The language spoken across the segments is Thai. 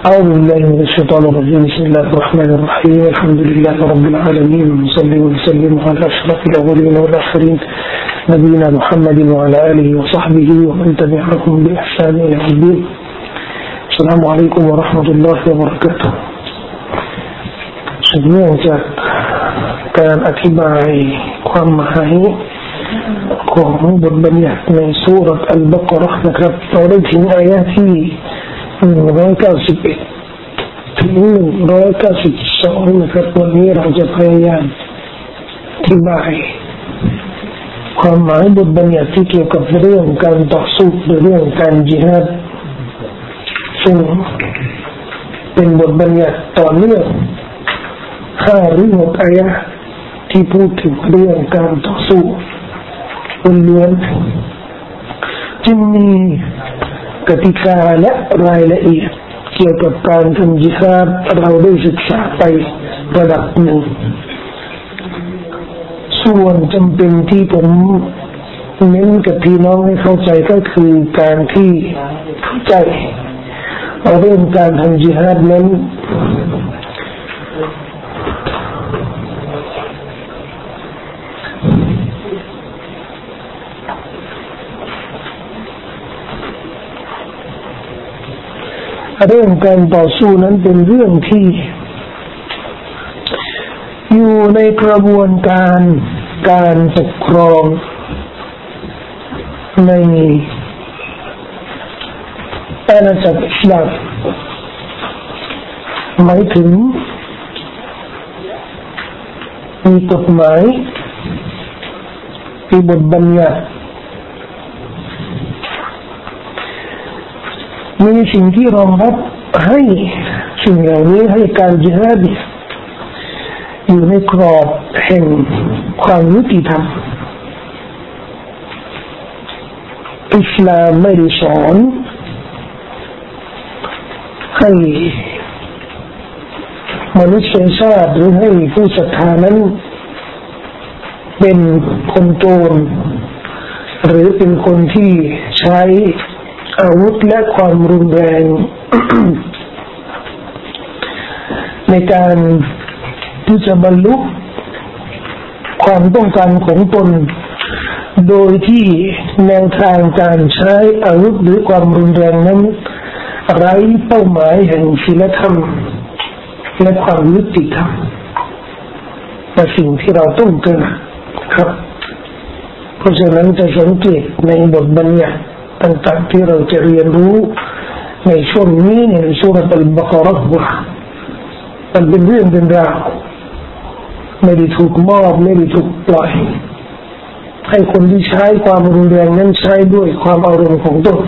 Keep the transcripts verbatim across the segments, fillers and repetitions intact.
أعوذ بالله من الشيطان الرجيم بسم الله الرحمن الرحيم الحمد لله رب العالمين وصلي وسلم على أشرف الأولين والآخرين نبينا محمد وعلى آله وصحبه ومن تبعهم بإحسان إلى يوم الدين السلام عليكم ورحمة الله وبركاته สืบเนื่องจากการอธิบายความหมายของบทบัญญัติในซูเราะห์อัลบะเกาะเราะห์นะครับเราได้ถึงอายะห์ที่หนึ่งร้อยเก้าสิบเอ็ดถึงหนึ่งร้อยเก้าสิบสองนะครับวันนี้เราจะพยายามอธิบายความหมายบทบัญญัติที่เกี่ยวกับเรื่องการต่อสู้หรือเรื่องการญิฮาดซึ่งเป็นบทบัญญัติต่อเนื่องห้าหรือหกอายะห์ที่พูดถึงเรื่องการต่อสู้ล้วนๆจึงมีกติกาและรายละเอียดเกี่ยวกับการทำญิฮาดเราได้ศึกษาไประดับหนึ่งส่วนจำเป็นที่ผมเน้นกับพี่น้องให้เข้าใจก็คือการที่เข้าใจเรื่องการทำญิฮาดนั้นเรื่องการต่อสู้นั้นเป็นเรื่องที่อยู่ในกระบวนการการปกครองในอาณาจักรอิสลามหมายถึงมีกฎหมายมีบทบัญญัติมีสิ่งที่รองรับให้สิ่งเหล่านี้ให้การญิฮาดอยู่ในกรอบแห่งความยุติธรรมอิสลามไม่ได้สอนให้มนุษยชาติหรือให้ผู้ศรัทธานั้นเป็นคนโจรหรือเป็นคนที่ใช้อาวุธและความรุนแรง ในการที่จะบรรลุความต้องการของตนโดยที่แนวทางการใช้อาวุธหรือความรุนแรงนั้นไร้เป้าหมายแห่งศีลธรรมและความยุติธรรมแต่สิ่งที่เราต้องเตือนครับเพราะฉะนั้นจะสังเกตในบทบัญญัติต่างๆที่เราจะเรียนรู้ในช่วงนี้ในซูเราะห์อัลบะเกาะเราะห์มันเป็นเรื่องเป็นราวไม่ได้ถูกมอบไม่ได้ถูกปล่อยให้คนที่ใช้ความรุนแรงนั้นใช้ด้วยความอารมณ์ของตน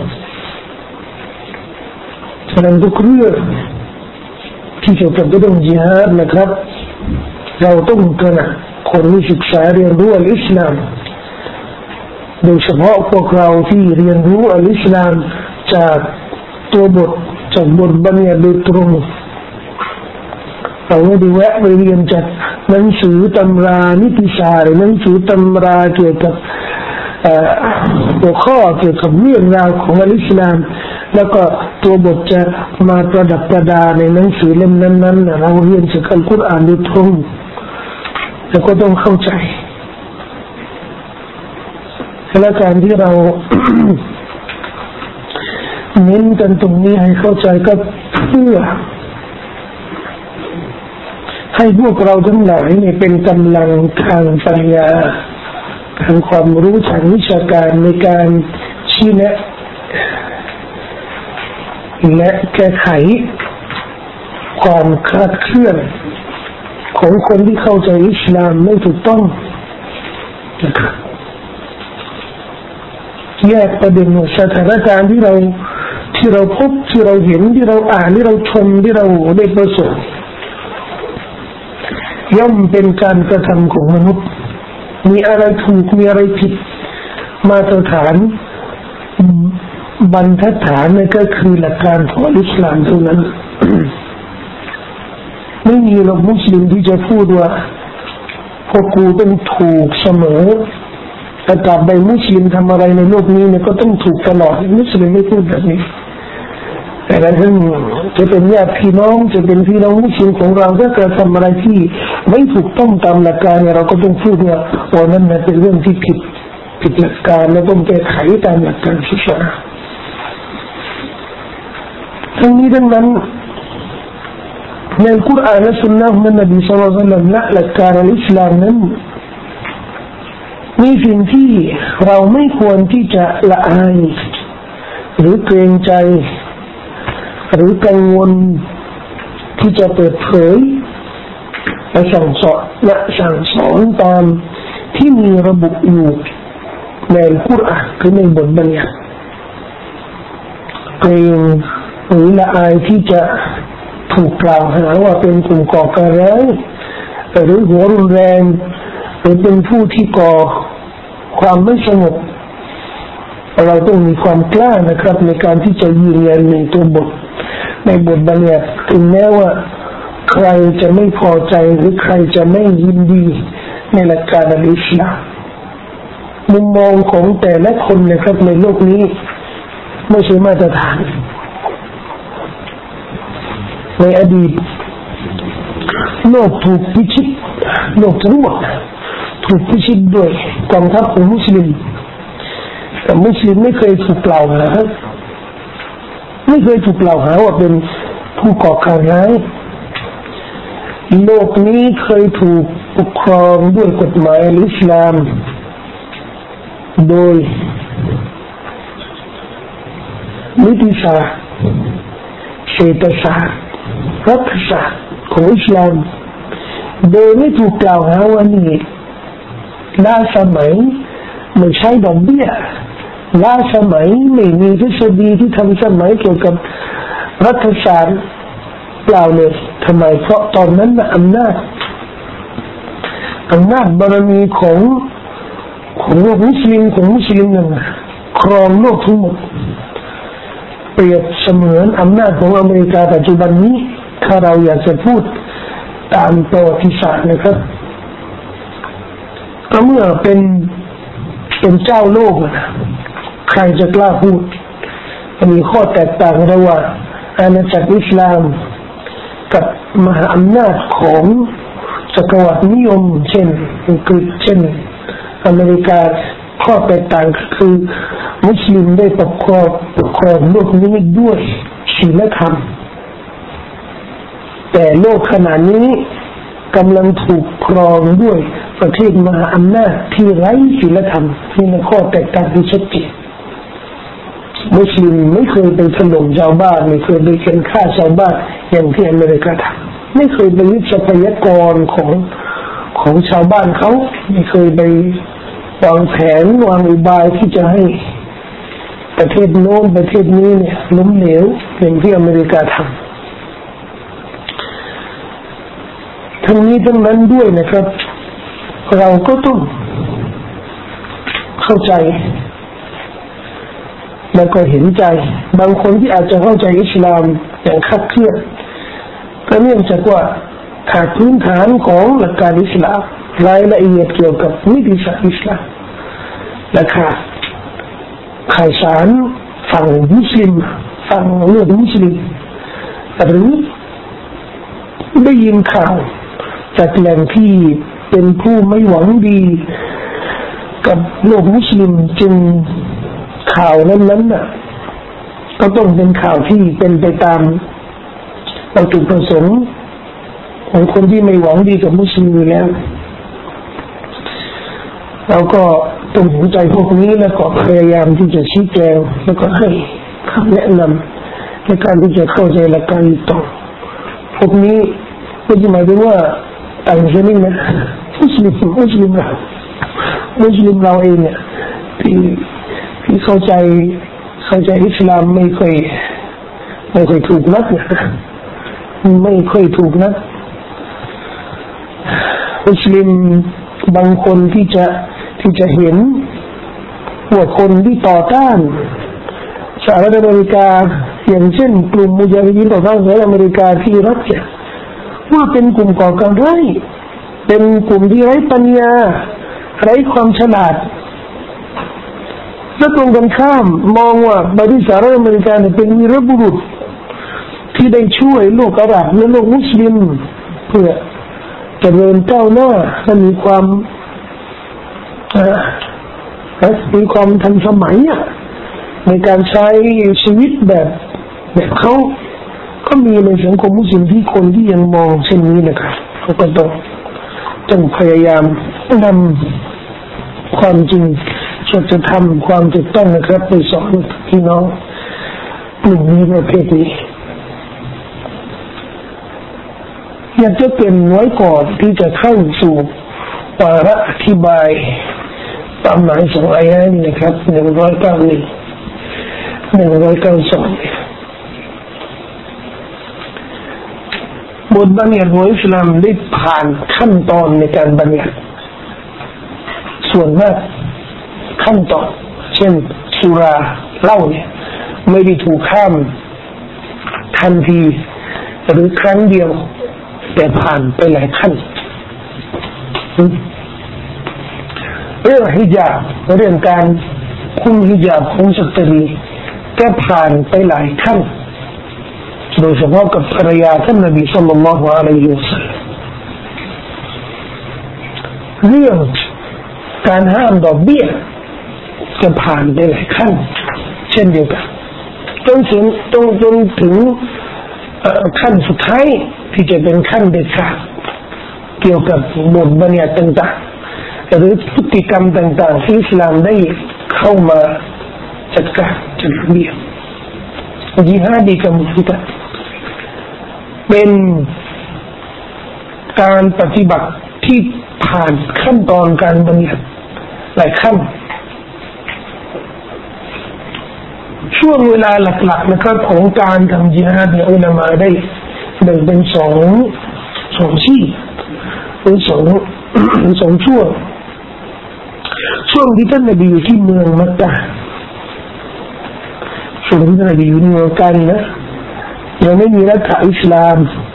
ฉะนั้นทุกเรื่องที่เกี่ยวกับเรื่องญิฮาดนะครับเราต้องตระหนักคนที่ศึกษาเรียนรู้อัลอิสลามโดยเฉพาะพวกเราที่เรียนรู้อัลอิสลามจากตัวบทจากบทบัญญัติโดยตรงเราไม่ได้แวะไปเรียนจากหนังสือตำรานิติศาสตร์หนังสือตำราเกี่ยวกับหัวข้อเกี่ยวกับเรื่องราวของอัลอิสลามแล้วก็ตัวบทจะมาประดับประดาในหนังสือเล่มนั้นๆเราเรียนจากอัลกุรอานโดยตรงแล้วก็ต้องเข้าใจและการที่เรา เน้นกันตรงนี้ให้เข้าใจก็เพื่อให้พวกเราทั้งหลายเนี่ยเป็นกำลังทางปัญญาทางความรู้ทางวิชาการในการชี้แนะและแก้ไขความคลาดเคลื่อนของคนที่เข้าใจอิสลามไม่ถูกต้องนะครับแยกประเด็นสถานการณ์ที่เราที่เราพบที่เราเห็นที่เราอ่านที่เราชมที่เราได้ประสบย่อมเป็นการกระทำของมนุษย์มีอะไรถูกมีอะไรผิดมาตรฐานบรรทัดฐานนั่นก็คือหลักการของอิสลามเท่านั้น ไม่มีหรอกมุสลิมที่จะพูดว่าพวกกูเป็นถูกเสมอแต่ตราบใดมุสลิมทำอะไรในโลกนี้เนี่ยก็ต้องถูกตลอดมุสลิมไม่พูดแบบนี้แต่ละท่านจะเป็นญาติพี่น้องจะเป็นพี่น้องมุสลิมของเราถ้าเกิดทำอะไรที่ไม่ถูกต้องตามหลักการเนี่ยเราก็ต้องพูดว่าโอ้นั่นเป็นเรื่องที่ผิดผิดหลักการและต้องแก้ไขตามหลักการศาสนาทั้งนี้ทั้งนั้นในกุรอานและสุนนะของนบีศ็อลลัลลอฮุอะลัยฮิวะซัลลัมและหลักการอิสลามนั้นมีสิ่งที่เราไม่ควรที่จะละอายหรือเกรงใจหรือกังวลที่จะเปิดเผยและสั่งสอนและสั่งสอนตามที่มีระบุอยู่ในกุรอานหรือในบทบัญญัติเกรงหรือละอายที่จะถูกกล่าวหาว่าเป็นกลุ่มก่อการร้ายหรือหัวรุนแรงหรือเป็นผู้ที่ก่อความไม่สงบเราต้องมีความกล้านะครับในการที่จะยืนยันในตัวบทในบทบัญญัติถึงแม้ว่าใครจะไม่พอใจหรือใครจะไม่ยินดีในหลักการอิสลามมุมมองของแต่ละคนนะครับในโลกนี้ไม่ใช่มาตรฐานในอดีตโลกถูกพิชิตโลกทั้งหมดถูกพิชิตด้วยกองทัพของมุสลิมแต่มุสลิมไม่เคยถูกกล่าวหาไม่เคยถูกกล่าวหาว่าเป็นผู้ก่อการร้ายโลกนี้เคยถูกปกครองด้วยกฎหมายอิสลามโดยนิติศาสตร์เศรษฐศาสตร์รัฐศาสตร์ของอิสลามโดยไม่ถูกกล่าวหาว่านี่ล้าสมัยไม่ใช่ดอกเบี้ยล้าสมัยไม่มีทฤษฎีที่ทันสมัยเกี่ยวกับรัฐศาสตร์เปล่าเลยทำไมเพราะตอนนั้นอำนาจอำนาจบารมีของของโลกมุสลิมของมุสลิมนั่นครองโลกทั้งหมดเปรียบเสมือนอำนาจของอเมริกาปัจจุบันนี้ถ้าเราอยากจะพูดตามประวัติศาสตร์นะครับก็เมื่อเป็นเป็นเจ้าโลกนะใครจะกล้าพูดมีข้อแตกต่างระหว่างอาณาจักรอิสลามกับมหาอำนาจของจักรวรรดินิยมเช่นอังกฤษเช่นอเมริกาข้อแตกต่างคือมุสลิมได้ปกครองปกครองโลกนี้ด้วยศีลธรรมแต่โลกขณะนี้กำลังถูกครองด้วยประเทศมหาอำนาจที่ไร้ศีลธรรมนี่เป็นข้อแตกต่างที่ชัดเจนมุสลิมไม่เคยไปถล่มชาวบ้านไม่เคยไปเข็นฆ่าชาวบ้านอย่างที่อเมริกาทำไม่เคยไปยึดทรัพยากรของของชาวบ้านเขาไม่เคยไปวางแผนวางอุบายที่จะให้ประเทศโน้นประเทศนี้เนี่ยล้มเหลวอย่างที่อเมริกาทำทั้งนี้ทั้งนั้นด้วยนะครับเราก็ต้องเข้าใจแล้วก็เห็นใจบางคนที่อาจจะเข้าใจอิสลามอย่างคลาดเคลื่อนก็เนื่องจากว่าขาดพื้นฐานของหลักการอิสลามรายละเอียดเกี่ยวกับนิติศาสตร์อิสลามและขาดข่าวสารฝั่งมุสลิมฝั่งเรื่องมุสลิมหรือได้ยินข่าวจากแหล่งที่เป็นผู้ไม่หวังดีกับโลกมุสลิมจึงข่าวนั้นๆน่ะก็ต้องเป็นข่าวที่เป็นไปตามวัตถุประสงค์ของคนที่ไม่หวังดีกับมุสลิมอยู่แล้วเราก็ต้องเห็นใจพวกนี้แล้วก็พยายามที่จะชี้แจงแล้วก็ให้คำแนะนำในการที่จะเข้าใจหลักการต่อพวกนี้ก็จะหมายถึงว่าต่างชาตินะมุสลิมมุสลิมเรามุสลิมเราเองเนี่ยที่ที่เข้าใจเข้าใจอิสลามไม่ค่อยไม่ค่อยถูกนักนะไม่ค่อยถูกนักมุสลิมบางคนที่จะที่จะเห็นว่าคนที่ต่อต้านสหรัฐอเมริกาอย่างเช่นกลุ่มมุญาฮิดีนต่อต้านสหรัฐอเมริกาที่รัสเซียว่าเป็นกลุ่มก่อการร้ายเป็นกลุ่มที่ไร้ปัญญาไร้ความฉลาดและตรงกันข้ามมองว่าบริษัทสหรัฐอเมริกาเนี่ยเป็นวีรบุรุษที่ได้ช่วยโลกอาหรับและโลกมุสลิมเพื่อเจริญก้าวหน้าและมีความมีความทันสมัยในการใช้ชีวิตแบบแบบเขาก็มีในสังคมมุสลิมที่คนที่ยังมองเช่นนี้นะครับเขาก็ต้องต้องพยายามนำความจริงช่วยจะทำความถูกต้องนะครับไปสอนพี่น้องกลุ่มนี้ประเภทนี้อยากจะเป็นไว้ก่อนที่จะเข้าสู่วาระอธิบายตามหมายสองอายะนี้นะครับหนึ่งร้อยเก้าหนึ่งหนึ่งร้อยเก้าสองบทบัญญัติของอิสลามได้ผ่านขั้นตอนในการบัญญัติส่วนมากขั้นตอนเช่นสุราเหล้าเนี่ยไม่ได้ถูกข้ามทันทีหรือครั้งเดียวแต่ผ่านไปหลายขั้นเรื่องฮิญาบเรื่องการคุมฮิญาบของสตรีก็ผ่านไปหลายขั้นโดยเฉพาะกับภรรยาท่านนบีศ็อลลัลลอฮุอะลัยฮิวะซัลลัมเรื่องการห้ามดอกเบี้ยจะผ่านไปหลายขั้นเช่นเดียวกันจนถึงจนจนถึงขั้นสุดท้ายที่จะเป็นขั้นเด็ดขาดเกี่ยวกับบทบัญญัติต่างๆหรือพฤติกรรมต่างๆที่อิสลามได้เข้ามาจัดการจัดระเบียบญิฮาดีกับมุสลิมเป็นการปฏิบัติที่ผ่านขั้นตอนการบัญญัติหลายขั้นช่วงเวลาหลักๆนะครับของการทำญิฮาดเนี่ยอุลามะได้แบ่งเป็นสองสองที่หรือสองสองช่วงช่วงที่ท่านนบีอยู่ที่เมืองมักกะช่วงที่ท่านนบีอยู่ในเมืองกันนะยังไม่มีรัฐอิสลาม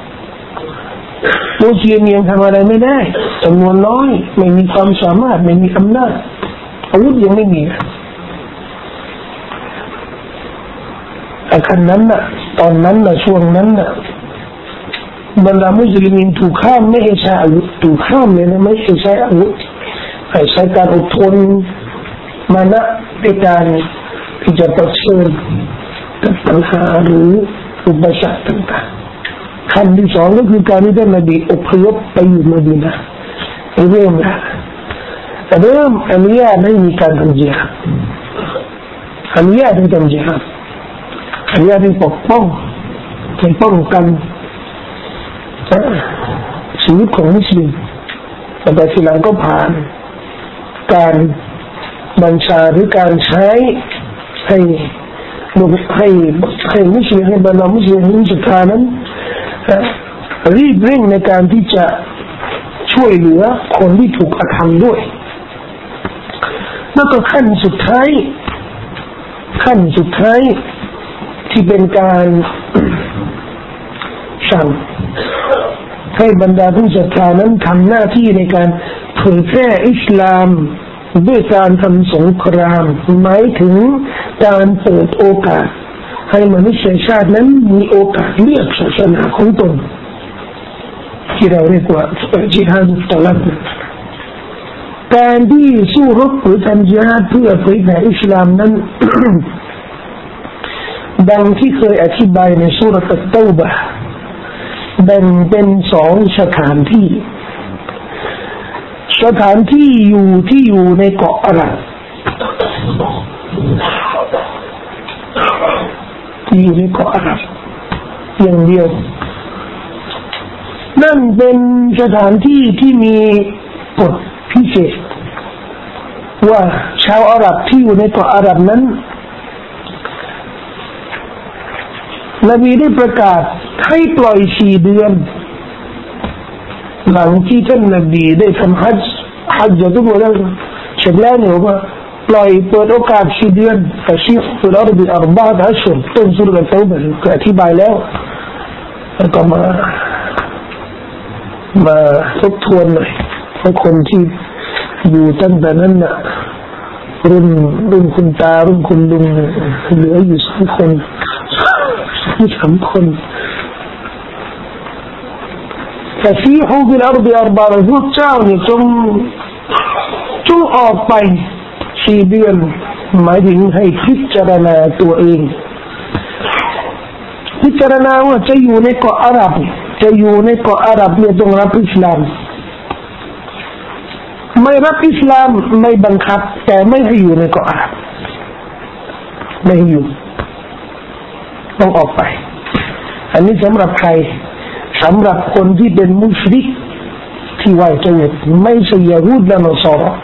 มุสลิมยังทำอะไรไม่ได้จำนวนน้อยไม่มีความสามารถไม่มีอำนาจอาวุธยังไม่มีแต่ขั้นนั้นน่ะตอนนั้นน่ะช่วงนั้นน่ะบรรดามุสลิมถูกห้ามไม่ให้ใช้อาวุธถูกห้ามเลยนะไม่ให้ใช้อาวุธให้ใช้การอดทนมานะในการที่จะประชิดกับปัญหาหรืออุปสรรคต่างๆขั้นที่สองก็คือการที่ท่านนบีอพยพไปอยู่มะดีนะห์เริ่มแล้วเริ่มอนุญาตให้มีการทำญิฮาดอนุญาตให้ทำญิฮาดอนุญาตให้ปกป้องให้ป้องกันชีวิตของมุสลิมแต่ทีหลังก็ผ่านการบัญชาหรือการใช้ให้ให้ให้มุสลิมให้บรรดามุสลิมให้ศรัทธานั้นรีบเร่งในการที่จะช่วยเหลือคนที่ถูกกระทำด้วยแล้วก็ขั้นสุดท้ายขั้นสุดท้ายที่เป็นการสั่งให้บรรดาผู้ศรัทธานั้นทำหน้าที่ในการเผยแพร่อิสลามด้วยการทำสงครามหมายถึงการเปิดโอกาสให้มนุษยชาตินั้นมีโอกาสเลือกศาสนาของตนที่เราเรียกว่าญิฮาดตะลับการที่สู้รบหรือทำญิฮาดเพื่อเผยแพร่อิสลามนั้น ดังที่เคยอธิบายในซูเราะห์อัตเตาบะห์แบ่งเป็นสองสถานที่สถานที่อยู่ที่อยู่ในเกาะอาหรับที่อยู่ในเกาะอาหรับอย่างเดียวนั่นเป็นสถานที่ที่มีกฎพิเศษว่าชาวอาหรับที่อยู่ในเกาะอาหรับนั้นนบีได้ประกาศให้ปล่อยสี่เดือนหลังที่ท่านนบีได้ทำฮัจญ์ฮัจญ์ทุกวันแล้วเสร็จแล้วเนี่ยว่าปล่อยเปิดโอกาสสี่เดือนแต่ชีฟฟิลอาร์บิอัรบะฮ์อัชฮุรต้นสุรษะเตาบะห์ก็อธิบายแล้วแล้วก็มามาทบทวนหน่อยเพราะคนที่อยู่ตั้งแต่นั้นน่ะรุ่นรุ่นคุณตารุ่นคุณลุงเหลืออยู่สองคนสามคน فسيحوا في الأرض أربعةพวกเจ้าเนี่ยจงจงออกไปสี่เดือนหมายถึงให้พิจารณาตัวเองพิจารณาว่าจะอยู่ในเกาะอาหรับจะอยู่ในเกาะอาหรับเนี่ยต้องรับอิสลามไม่รับอิสลามไม่บังคับแต่ไม่ให้อยู่ในเกาะอาหรับไม่ให้อยู่ต้องออกไปอันนี้สำหรับใครสำหรับคนที่เป็นมุชริกที่ไหว้เจ้าไม่ใช่ยิวและนอสรอ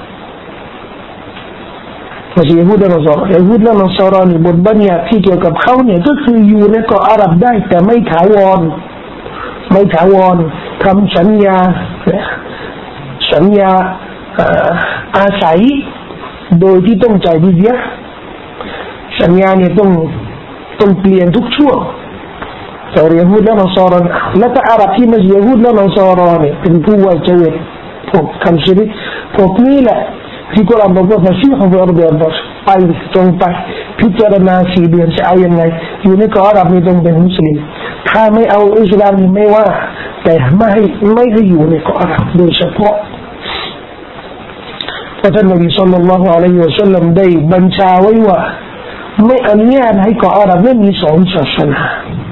ไม่ใช่ยิวและนอสรอยิวและนอสรอนี่บทบัญญัติที่เกี่ยวกับเขาเนี่ยก็คืออยู่ในเกาะอาหรับได้แต่ไม่ถาวรไม่ถาวรทำสัญญาสัญญาอาศัยโดยที่ต้องจ่ายดิเซียสัญญาเนี่ยต้องต้องเปลี่ยนทุกช่วงแต่ยิวและนอสรอและก็อาหรับที่ไม่ใช่ยิวและนอสรอเนี่ยเป็นผู้ไหว้เจ้าพวกคำชิริกพวกนี้แหละที่กุรอานบอกว่าฟัซีฮุฟิอัรฎิอัลลอฮ์ไปจงไปพิจารณาสี่เดือนจะเอายังไงอยู่ในเกาะอาหรับนี่ต้องเป็นมุสลิมถ้าไม่เอาอิสลามนี่ไม่ว่าแต่ไม่ให้ไม่ให้อยู่ในเกาะอาหรับโดยเฉพาะพระท่านนบีศ็อลลัลลอฮุอะลัยฮิวะซัลลัมได้บัญชาไว้ว่าไม่อนุญาตให้เกาะอาหรับนั้นมีสองศาสนา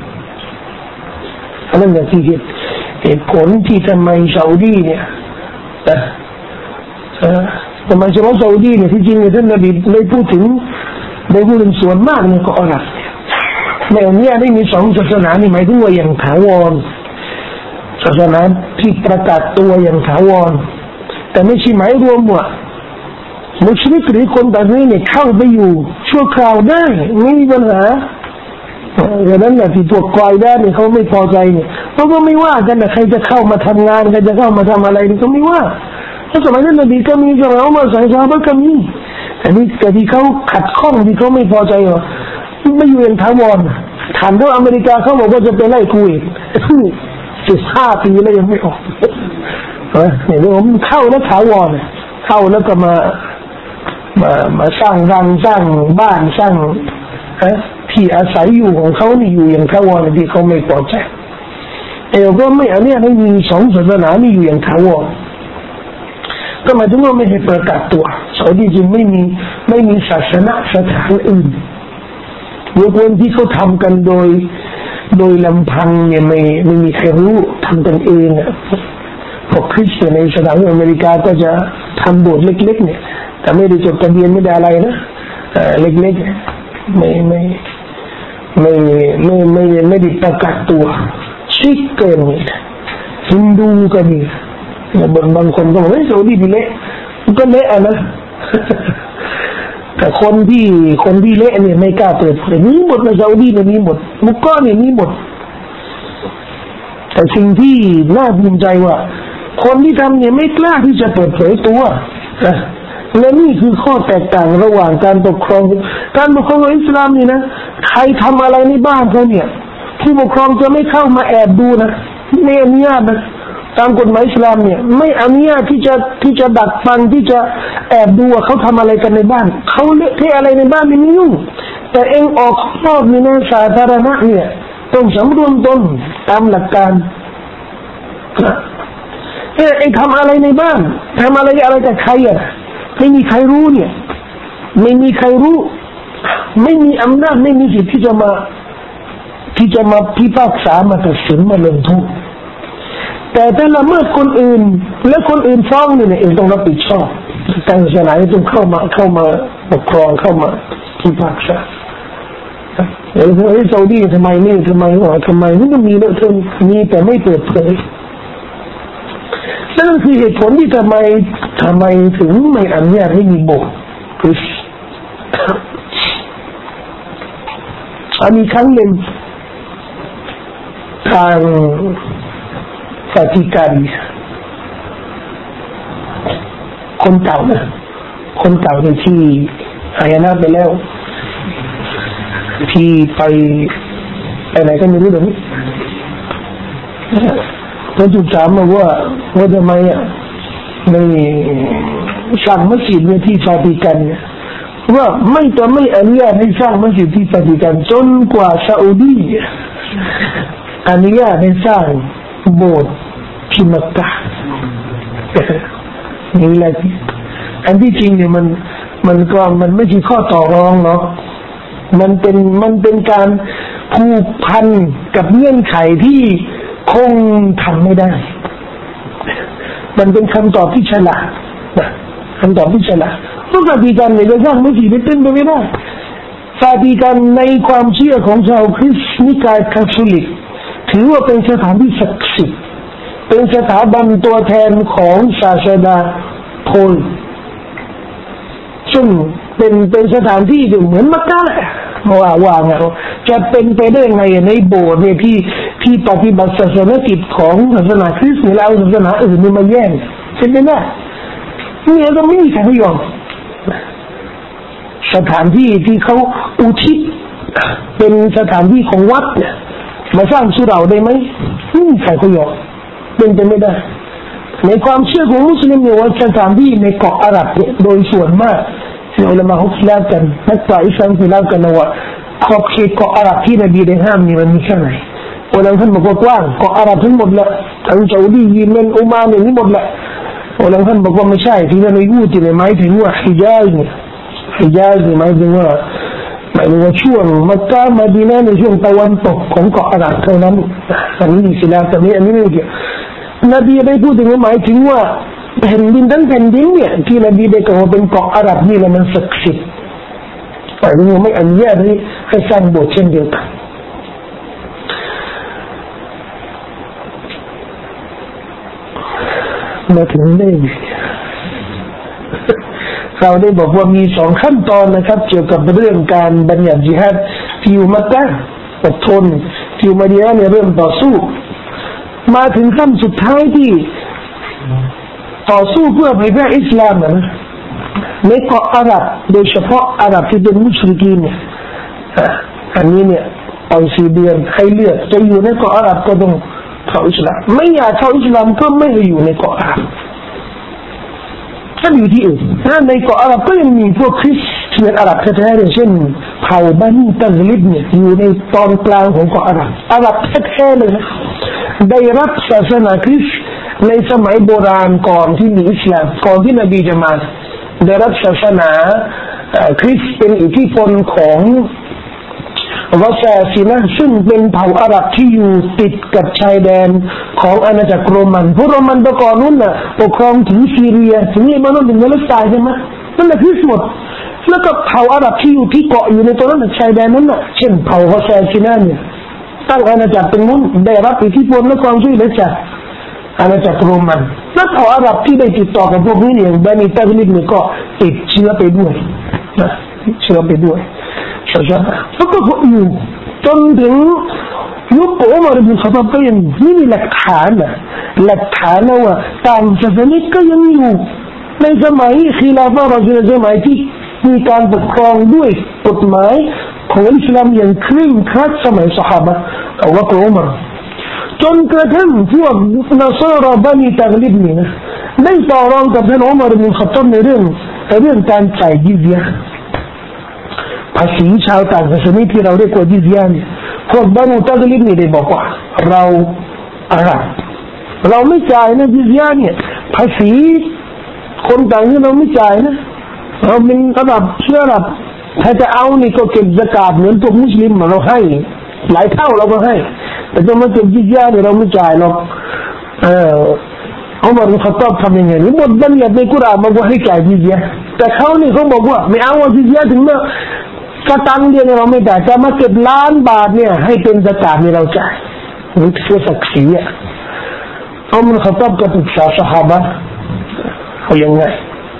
อันนั้นอย่างที่เหตุผลที่ทำไมซาอุดีเนี่ยทำไมเฉพาะซาอุดีเนี่ยที่จริงเนี่ยท่านนบีได้พูดถึงได้พูดถึงส่วนมากในเกาะอาหรับในอันนี้ได้มีสองศาสนานี่หมายถึงว่าอย่างถาวรศาสนาที่ประกาศตัวอย่างถาวรแต่ไม่ใช่หมายรวมว่ามุชริกหรือคนแบบนี้เนี่ยเข้าไปอยู่ชั่วคราวได้ไม่มีปัญหาอย่างนั้นแหละที่พวกกอยได้เนี่ยเขาไม่พอใจเนี่ยเขาก็ไม่ว่ากันนะใครจะเข้ามาทำงานใครจะเข้ามาทำอะไรนี่ก็ไม่ว่าเพราะสมัยนั้นนบีก็มีสมัยอุมัรสายซอฮาบะห์ก็มีแต่นี่แต่ที่เขาขัดข้องที่เขาไม่พอใจว่าไม่อยู่อย่างถาวรถามว่าอเมริกาเขาบอกว่าจะไปไล่คูเวตสิบห้าปีแล้วยังไม่ออกเออเนี่ยผมเข้าแล้วถาวรเข้าแล้วก็มามามาสร้างรังสร้างบ้านสร้างที่อาศัยอยู่ของเขานี่อยู่อย่างถาวรที่เขาไม่พอใจเออก็ไม่อันนี้ให้มีสองศาสนานี่อยู่อย่างถาวรก็หมายถึงว่าไม่ให้ประกาศตัวซาอุดีจึงไม่มีไม่มีศาสนาสถานอื่นยกเว้นที่เขาทำกันโดยโดยลำพังเนี่ยไม่ไม่มีใครรู้ทำกันเองอ่ะพวกคริสเตียนในสหรัฐอเมริกาก็จะทำโบสถ์เล็กๆเนี่ยแต่ไม่ได้จดทะเบียนไม่ได้อะไรนะเล็กๆไม่ไม่ไม่ไม่ไม่ไม่ได้ประกาศตัวชิคเกินฮินดูก็มีบางบางคนก็บอกว่าซาอุดีเละก็เละอ่ะนะแต่คนที่คนที่เละเนี่ยไม่กล้าเปิดเผยนี้หมดในซาอุดีเนี่ยมีหมดมุกก้อนเนี่ยมีหมดแต่สิ่งที่น่าภูมิใจว่าคนที่ทำเนี่ยไม่กล้าที่จะเปิดเผยตัวนะและนี่คือข้อแตกต่างระหว่างการปกครองการปกครองอิสลามนี่นะใครทำอะไรในบ้านเขาเนี่ยผู้ปกครองจะไม่เข้ามาแอบดูนะไม่อนุญาตนะตามกฎหมายอิสลามเนี่ยไม่อนุญาตที่จะที่จะดักฟังที่จะแอบดูว่าเขาทำอะไรกันในบ้านเขาเละเทะอะไรในบ้านนี่ไม่ยุ่งแต่เองออกนอกในสาธารณะเนี่ยต้องสำรวมตนตามหลักการเออเองทำอะไรในบ้านทำอะไรอะไรกับใครอ่ะไม่มีใครรู้เนี่ยไม่มีใครรู้ไม่มีอำนาจไม่มีสิทธิ์ที่จะมาที่จะมาพิพากษามาตัดสินมาลงโทษแต่ถ้าละเมิดคนอื่นและคนอื่นฟ้องเนี่ยเองต้องรับผิดชอบทางศาสนาต้องเข้ามาเข้ามาปกครองเข้ามาพิพากษาเออไอ้ซาอุดีทำไมนี่ทำไมวะทำไมนี่มันมีเรื่องมีแต่ไม่เปิดเผยนั่นคือเหตุผลที่ทำไมทำไมถึงไม่อนุญาตให้มีโบสถ์คริสต์อันนี้ครั้งหนึ่งทางวาติกันคนเก่านะคนเก่าในที่หายนะไปแล้วที่ไปไปไหนก็ไม่รู้เดี๋ยวนี้ท่านถูกถามมาว่าว่าทำไมอ่ะในสร้างมัสยิดเนี่ยที่วาติกันเนี่ยว่าไม่จะไม่อนุญาตให้สร้างมัสยิดที่วาติกันจนกว่าซาอุดีอนุญาตให้สร้างโบสถ์ทที่มักกะนี่แหละอันที่จริงเนี่ยมันมันก็มันไม่ใช่ข้อต่อรองหรอกมันเป็นมันเป็นการผูกพันกับเงื่อนไขที่คงทำไม่ได้มันเป็นคำตอบที่ฉลาดนะคำตอบที่ฉลาดเพราะฟาติกันเนี่ยจะสร้างมัสยิดเป็นไปไม่ได้ฟาติกันในความเชื่อของชาวคริสต์นิกายคาทอลิกถือว่าเป็นสถานที่ศักดิ์สิทธิ์เป็นสถาบันตัวแทนของศาสนาโพลซึ่งเป็นเป็นสถานที่เหมือนมักกะว่าว่าไงจะเป็นไปได้ไงในโบสถ์เนี่ยที่ที่ปฏิบัติศาสนกิจของศาสนาคริสต์หรือเอาศาสนาอื่นมาแย่งใช่ไหมนะเนี่ยก็ไม่มีใครยอมสถานที่ที่เขาอุทิศเป็นสถานที่ของวัดเนี่ยมาสร้างสุเหร่าได้ไหมไม่มีใครเขายอมเป็นไปไม่ได้ในความเชื่อของมุสลิมเนี่ยว่าสถานที่ในเกาะอาหรับเนี่ยโดยส่วนมากที่อุลามะเขาคิดแล้วกันนักปราชญ์อิสลามคิดแล้วกันว่าขอบเขตเกาะอาหรับที่นบีได้ห้ามนี่มันมีแค่ไหนอุลามะท่านบอกว่ากว้างเกาะอาหรับทั้งหมดแหละทั้งซาอุดีเยเมนโอมานนี่หมดแหละอุลามะท่านบอกว่าไม่ใช่ที่นั่นไม่พูดที่หมายถึงว่าฮิญาซเนี่ยฮิญาซหมายถึงว่าหมายถึงว่าช่วงมักกะมะดีนะห์ในช่วงตะวันตกของเกาะอาหรับเท่านั้นอันนี้อิสลามแต่นี้อันนี้ไม่เกี่ยวนบีได้พูดถึงหมายถึงว่าแผ่นดินทั้งแผ่นดินเนี่ยที่นบีได้กล่าวว่าเป็นเกาะอาหรับนี่แหละมันศักดิ์สิทธิ์แต่ยังไม่อนุญาตให้ให้สร้างโบสถ์เช่นเดียวกันมาถึงได้เราได้บอกว่ามีสองขั้นตอนนะครับเกี่ยวกับเรื่องการบัญญัติญิฮาดที่อยู่มักกะอดทนที่อยู่มะดีนะห์เนี่ยเริ่มต่อสู้มาถึงขั้นสุดท้ายที่ต่อสู้เพื่อเผยแพร่อิสลามนะในเกาะอาหรับโดยเฉพาะอาหรับที่เป็นมุชริกีนเนี่ยอันนี้เนี่ยเอาสี่เดือนให้เลือกจะอยู่ในเกาะอาหรับก็ต้องเข้าอิสลามไม่อยากเข้าอิสลามก็ไม่ให้อยู่ในเกาะอาหรับถ้าอยู่ที่อื่นถ้าในเกาะอาหรับก็ยังมีพวกคริสเตียนอาหรับแท้ๆอย่างเช่นเผ่าบันีตักลิบเนี่ยอยู่ในตอนกลางของเกาะอาหรับอาหรับแท้ๆเลยนะได้รับศาสนาคริสต์ในสมัยโบราณก่อนที่มีอิสลามก่อนที่นบีจะมาได้รับศาสนาคริสต์เป็นอิทธิพลของวัชาซีนะซึ่งเป็นเผ่าอาหรับที่อยู่ติดกับชายแดนของอาณาจักรโรมันพวกโรมันตะกอนนู้นน่ะปกครองถึงซีเรียถึงเลบานอนถึงปาเลสไตน์ใช่ไหมนั่นแหละคริสต์หมดแล้วก็เผ่าอาหรับที่อยู่ที่เกาะอยู่ในตรงนั้นชายแดนนั้นน่ะเช่นเผ่าวัชาซีนะเนี่ยตั้งอาณาจักรตรงนู้นได้รับอิทธิพลและความช่วยเหลือจากอาณาจักรโรมันและเผ่าอาหรับที่ได้ติดต่อกับพวกนี้เนี่ยบันีตักลิบเนี่ยก็ติดเชื้อไปด้วยนะติดเชื้อไปด้วยใช่ไหมแล้วก็อยู่จนถึงยุคอุมัรบินค็อฏฏอบก็ยังไม่มีหลักฐานนะหลักฐานว่าต่างศาสนาก็ยังอยู่ในสมัยkhiลาฟะห์รอชิดะห์สมัยที่มีการปกครองด้วยกฎหมายของอิสลามอย่างเคร่งครัดสมัยซอฮาบะห์อับูบักรอุมัรจนกระทั่งพวกนัสรอบันีตักลิบนี่นะได้ต่อรองกับท่านอุมัรบินค็อฏฏอบในเรื่องเรื่องการจ่ายญิซยะห์ภาษีชาวต่างศาสนาที่เราเรียกว่าญิซยะห์เนี่ยพวกบันีตักลิบนี่ได้บอกว่าเราอาหรับเราไม่จ่ายนะญิซยะห์เนี่ยภาษีคนต่างนี่เราไม่จ่ายนะเราเป็นอาหรับเชื้ออาหรับถ้าจะเอานี่ก็เก็บซะกาตเหมือนพวกมุสลิมเราให้หลายเท่าเราก็ให้แต่จะมาเก็บญิซยะห์เนี่ยเราไม่จ่ายหรอกเอออุมัรบินค็อฏฏอบทำยังไงนี่บทบัญญัติในกุรอานบอกว่าให้จ่ายญิซยะห์แต่เขานี่เขาบอกว่าไม่เอาญิซยะห์ถึงแม้กระตังเดียวเราไม่จ่ายจะมาเก็บล้านบาทเนี่ยให้เป็นซะกาตนี่เราจ่ายนี่คือศักดิ์ศรีอ่ะอุมัรบินค็อฏฏอบก็ปรึกษาซอฮาบะห์เอายังไง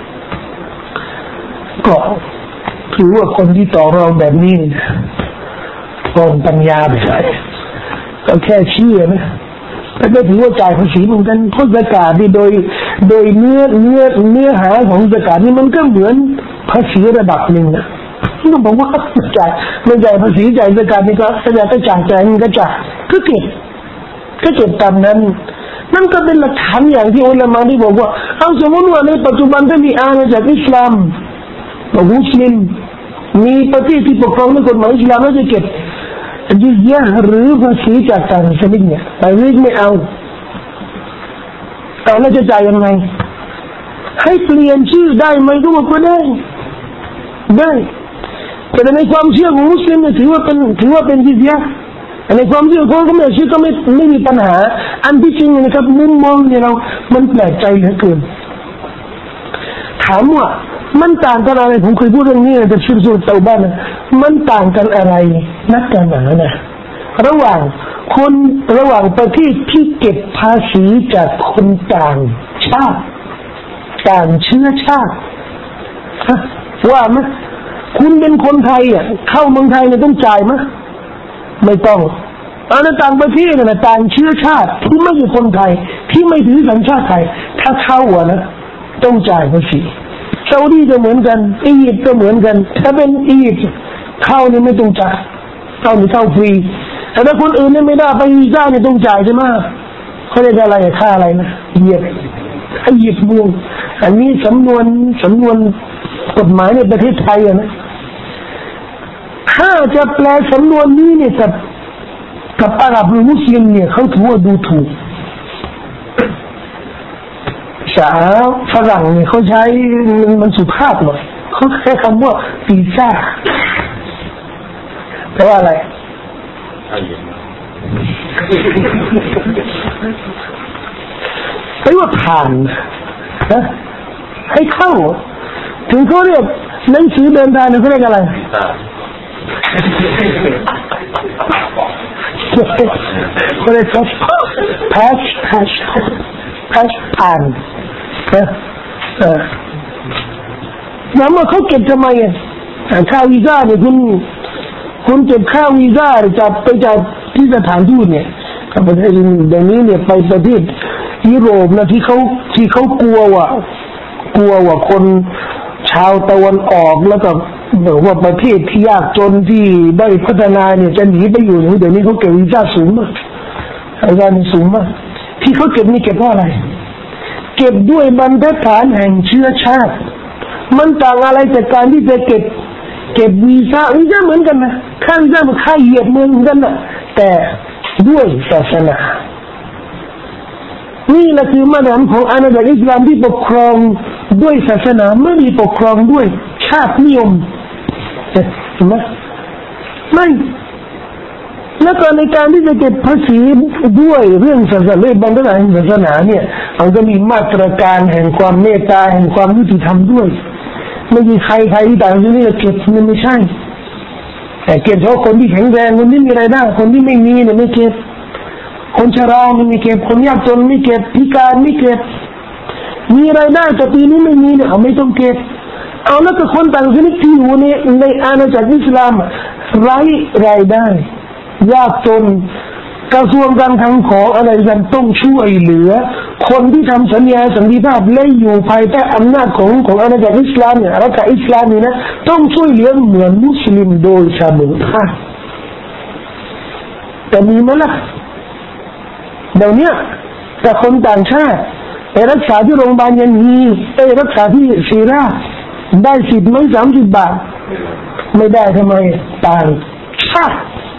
ก็ถือว่าคนที่ต่อรองแบบนี้นะโกงปัญญาไปเลยก็แค่เชื่อนะแต่ก็ถือว่าจ่ายภาษีเหมือนกันเพราะซะกาตนี่โดยโดยเนื้อเนื้อเนื้อหาของซะกาตนี่มันก็เหมือนภาษีระดับหนึ่งนะที่ต้องบอกว่าจ่ายไม่จ่ายภาษีจ่ายซะกาตนี่ก็แสดงก็จ่ายจ่ายมันก็จ่ายก็เก็บก็เก็บตามนั้นนั่นก็เป็นหลักฐานอย่างที่อุลามะได้บอกว่าเอาสมมติว่าในปัจจุบันถ้ามีอาณาจักรอิสลามมุสลิมมีประเทศที่ปกครองด้วยกฎหมายอิสลามแล้วจะเก็บญิซยะห์หรือภาษีจากต่างศาสนาเนี่ยแต่นี่ไม่เอาแต่เราจะจ่ายยังไงให้เปลี่ยนชื่อได้ไหมก็บอกว่าได้ได้แต่ในความเชื่อของมุสลิมเนี่ยถือว่าเป็นถือว่าเป็นจิซยะห์ในความเชื่อของเขาไม่เชื่อก็ไม่ไม่มีปัญหาอันที่จริงนะครับมุมมองเนี่ยเรามันแปลกใจเหลือเกินถามว่ามันต่างกันอะไรผมเคยพูดเรื่องนี้ในสุรเตาบ้านนะมันต่างกันอะไรนักการหนานะระหว่างคนระหว่างประเทศที่เก็บภาษีจากคนต่างชาติต่างเชื้อชาติว่าไหมคุณเป็นคนไทยอ่ะเข้าเมืองไทยเนี่ยต้องจ่ายไหมไม่ต้องอันนั้นต่างประเทศนะต่างเชื้อชาติที่ไม่ใช่คนไทยที่ไม่ถือสัญชาติไทยถ้าเข้าอ่ะนะต้องจ่ายภาษีซาอุดีก็เหมือนกันอียิปต์ก็เหมือนกันถ้าเป็นอียิปต์เข้านี่ไม่ต้องจ่ายเข้านี่เข้าฟรีแต่ถ้าคนอื่นเนี่ยไม่ได้ไปวีซ่าเนี่ยต้องจ่ายใช่ไหมเขาเรียกอะไรค่าอะไรนะเหยียบเหยียบเมืองอันนี้สำนวนสำนวนกฎหมายในประเทศไทยอะนะถ้าจะแปลสำนวนนี้เนี่ยกับกับอาหรับหรือมุสลิมเนี่ยเขาถือว่าดูถูกสาวฝรั่งเนี่ยเขาใช้มันสุภาพหน่อยเขาใช้คำว่าวีซ่าแปลว่าอะไรแปลว่าผ่านนะให้เข้าถึงเขาเรียกหนังสือเดินทางเนี่ยเขาเรียกอะไรเขาเรียก pass pass pass pass ผ่านนะเออแล้วมาเขาเก็บทำไมอ่ะค่าวีซ่าเนี่ยคุณคุณเก็บค่าวีซ่าจับไปจากที่สถานทูตเนี่ยประเทศเดี๋ยวนี้เนี่ยไปประเทศยุโรปนะที่เขาที่เขากลัวว่ากลัวว่าคนชาวตะวันออกแล้วก็บอกว่าประเทศที่ยากจนที่ได้พัฒนาเนี่ยจะหนีไปอยู่เดี๋ยวนี้เขาเก็บวีซ่าสูงมากวีซ่านี่สูงมากที่เขาเก็บนี่เก็บเพราะอะไรเก็บด้วยบรรทัดฐานแห่งเชื้อชาติมันต่างอะไรจากการที่จะเก็บเก็บวีซ่าวีซ่าเหมือนกันนะค่าวีซ่ามันค่าเหยียบเหมือนกันนะแต่ด้วยศาสนานี่แหละคือมาตรฐานของอาณาจักรอิสลามที่ปกครองด้วยศาสนาไม่มีปกครองด้วยชาตินิยมเห็นไหมไม่แล้วก็ในการที่จะเก็บภาษีด้วยเรื่องศาสนาเรื่องบรรทัดฐานศาสนาเนี่ยมันก็มีมาตรการแห่งความเมตตาแห่งความยุติธรรมด้วยไม่มีใครใครที่ต่างที่นี่จะเก็บมันไม่ใช่แต่เก็บเฉพาะคนที่แข็งแรงคนที่มีรายได้คนที่ไม่มีเนี่ยไม่เก็บคนชราไม่เก็บคนยากจนไม่เก็บพิการไม่เก็บมีรายได้แต่ปีนี้ไม่มีเนี่ยเอาไม่ต้องเก็บเอาแล้วก็คนต่างชาติที่อยู่ในในอาณาจักรอิสลามไร้รายได้ยากจนกระทรวงการคลังของอะไรกันต้องช่วยเหลือคนที่ทำสัญญาสันติภาพและอยู่ภายใต้อำนาจของของอาณาจักรอิสลามเนี่ยรัฐอิสลามนี่นะต้องช่วยเหลือเหมือนมุสลิมโดยเสมอค่ะแต่มีไหมล่ะเดี๋ยวนี้แต่คนต่างชาติไปรักษาที่โรงพยาบาลยังมีไปรักษาที่ซีราได้สิบไม่สามสิบบาทไม่ได้ทำไมต่างชาติ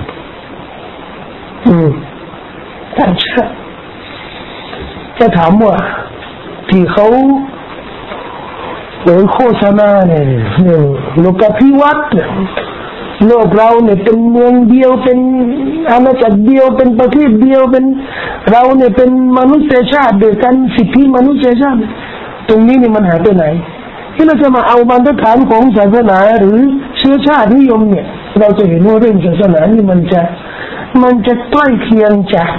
อืมต่างชาติจะถามว่าที่เขาโดยโฆษณาเนี่ยเนี่ยโลกาภิวัตน์เนี่ยโลกเราเนี่ยเป็นเมืองเดียวเป็นอาณาจักรเดียวเป็นประเทศเดียวเป็นเราเนี่ยเป็นมนุษยชาติเดียวกันสิทธิมนุษยชาติตรงนี้เนี่ยมันหายไปไหนที่เราจะมาเอาบรรทัดฐานของศาสนาหรือเชื้อชาตินิยมเนี่ยเราจะเห็นว่าเรื่องศาสนานี่มันจะมันจะใกล้เคียงจาก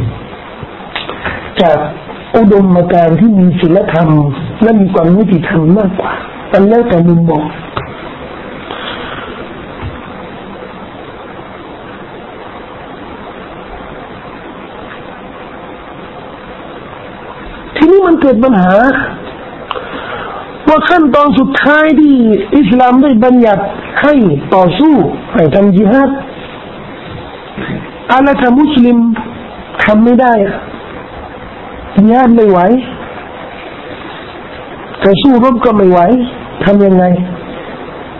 จากอุดมการณ์ที่มีศีลธรรมและมีความยุติธรรมมากกว่าอันแล้วแต่มุมมองทีนี้มันเกิดปัญหาว่าขั้นตอนสุดท้ายที่อิสลามได้บัญญัติให้ต่อสู้ให้ทำญิฮาดอะไรถ้ามุสลิมทำไม่ได้ญิฮาดไม่ไหวจะสู้รบก็ไม่ไหวทำยังไง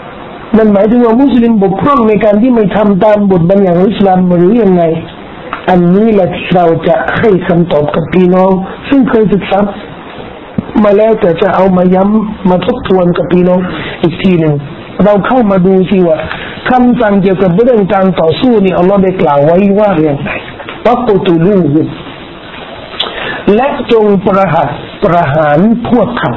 นั่นหมายถึงว่ามุสลิมบกพร่องในการที่ไม่ทำตามบทบัญญัติของอิสลามหรือยังไงอันนี้แหละที่เราจะให้คำตอบกับพี่น้องซึ่งเคยศึกษามาแล้วแต่จะเอามาย้ำมาทบทวนกับพี่น้องอีกทีหนึ่งเราเข้ามาดูสิว่าคำสั่งเกี่ยวกับเรื่องการต่อสู้นี่อัลลอฮ์ได้กล่าวไว้ว่าอย่างไรว่ากุตุลูฮุและจงประหารประหารพวกเขา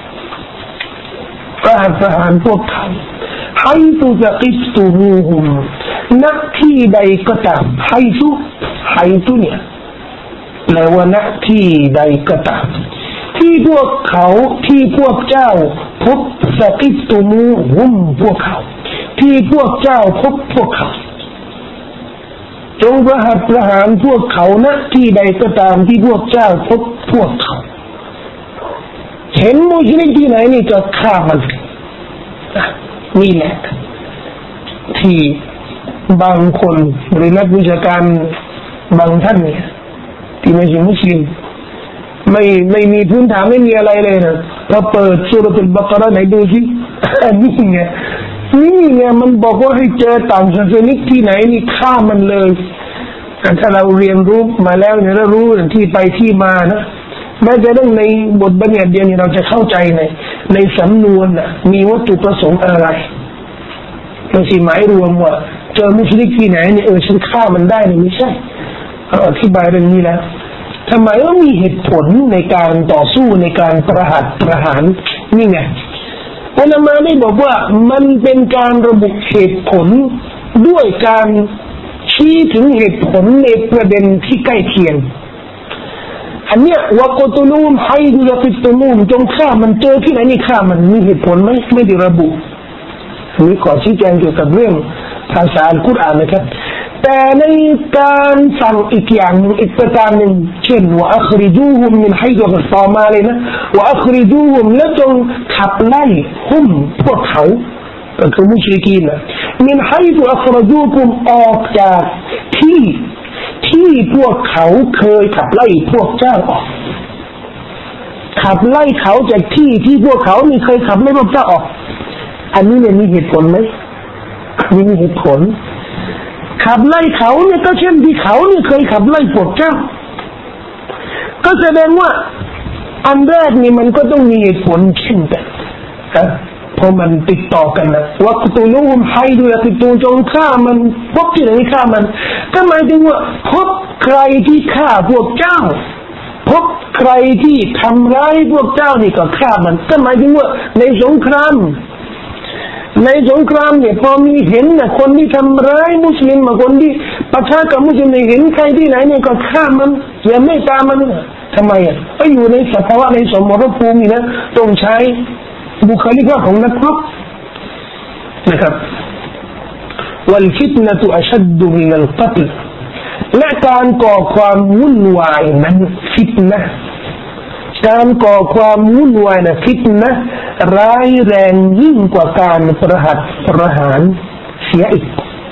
ประหารประหารพวกเขาให้ตุจะกิสตูมูฮุมณที่ใดก็ตามให้ตุให้ตุเนี่ยแปลว่าณที่ใดก็ตามที่พวกเขาที่พวกเจ้าพบสกิสตูมูฮุมพวกเขาที่พวกเจ้าพบพวกเขาจงประหารประหารพวกเขาณที่ใดก็ตามที่พวกเจ้าพบพวกเขาเห็นมุชริกที่ไหนนี่ก็ฆ่ามันนี่แหละที่บางคนหรือนักวิชาการบางท่านเนี่ยที่ไม่ใช่มุสลิมไม่ไม่มีพื้นฐานไม่มีอะไรเลยนะเราเปิดซูเราะตุลบะเกาะห์ไหนดูสินี่ไงนี่ไงมันบอกว่าให้เจอต่างศาสนิกที่ไหนนี่ฆ่ามันเลยถ้าเราเรียนรู้มาแล้วเนี่ยเรารู้ที่ไปที่มานะแม้จะเรื่องในบทบัญญัติเดียวนี้เราจะเข้าใจในในสำนวนน่ะมีวัตถุประสงค์อะไรเราสิหมายรวมว่าเจอมุชริกที่ไหนเนี่ยเออฉันฆ่ามันได้เนี่ยไม่ใช่เราอธิบายเรื่องนี้แล้วทำไมต้องมีเหตุผลในการต่อสู้ในการประหารประหารนี่ไงอุลามะได้บอกว่ามันเป็นการระบุเหตุผลด้วยการชี้ถึงเหตุผลในประเด็นที่ใกล้เคียงอันเนี้ยวะกตุลูมให้ดูยะฟิตตูมูมจงฆ่ามันเจอที่ไหนนี่ฆ่ามันมีเหตุผลไหมไม่ได้ระบุอันนี้ขอชี้แจงเกี่ยวกับเรื่องภาษาอัลกุรอานนะครับแต่ในการสั่งอีกอย่างหนึ่งอีกประการหนึ่งเช่นว่าอัคริจูฮุมมินไฮดุกต่อมาเลยนะว่าอัคริจูฮุมและจงขับไล่ฮุมพวกเขาก็คือมุชริกีนนะมินไฮดุอัครจูกุมออกจากที่ที่พวกเขาเคยขับไล่พวกเจ้าออกขับไล่เขาจากที่ที่พวกเขานี่เคยขับไล่พวกเจ้าออกอันนี้เนี่ยมีเหตุผลไหมมีเหตุผลขับไล่เขาเนี่ยก็เช่นที่เขาเนี่ยเคยขับไล่พวกเจ้าก็แสดงว่าอันแรกนี่มันก็ต้องมีเหตุผลเช่นกันนะเพราะมันติดต่อกันนะว่าตัวลูกให้ด้วยติดตัวจงฆ่ามันพบที่ไหนฆ่ามันก็หมายถึงว่าพบใครที่ฆ่าพวกเจ้าพบใครที่ทำร้ายพวกเจ้านี่ก็ฆ่ามันก็หมายถึงว่าในสงครามในสงครามเนี่ยพอมีเห็นนะคนที่ทำร้ายมุสลิมมาคนที่ปะทะกับมุสลิมเนี่ยเห็นใครที่ไหนเนี่ยก็ฆ่ามันอย่าไม่ตามมันทำไมอ่ะก็อยู่ในสภาวะในสมรภูมินะต้องใช้บุคลิกของนักรบนะครับวัลฟิตนะตุอัชัดดุมินัลกัตลและการก่อความวุ่นวายนั้นฟิตนะการก่อความวุ่นวายนะฟิตนะร้ายแรงยิ่งกว่าการประหัตประหารเสียอีก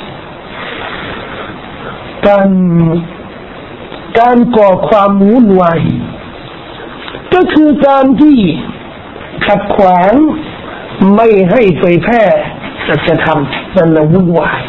การการก่อความวุ่นวายก็คือการที่ขัดขวางไม่ให้เผยแพร่สัจธรรมนั่นแหละวุ่นวาย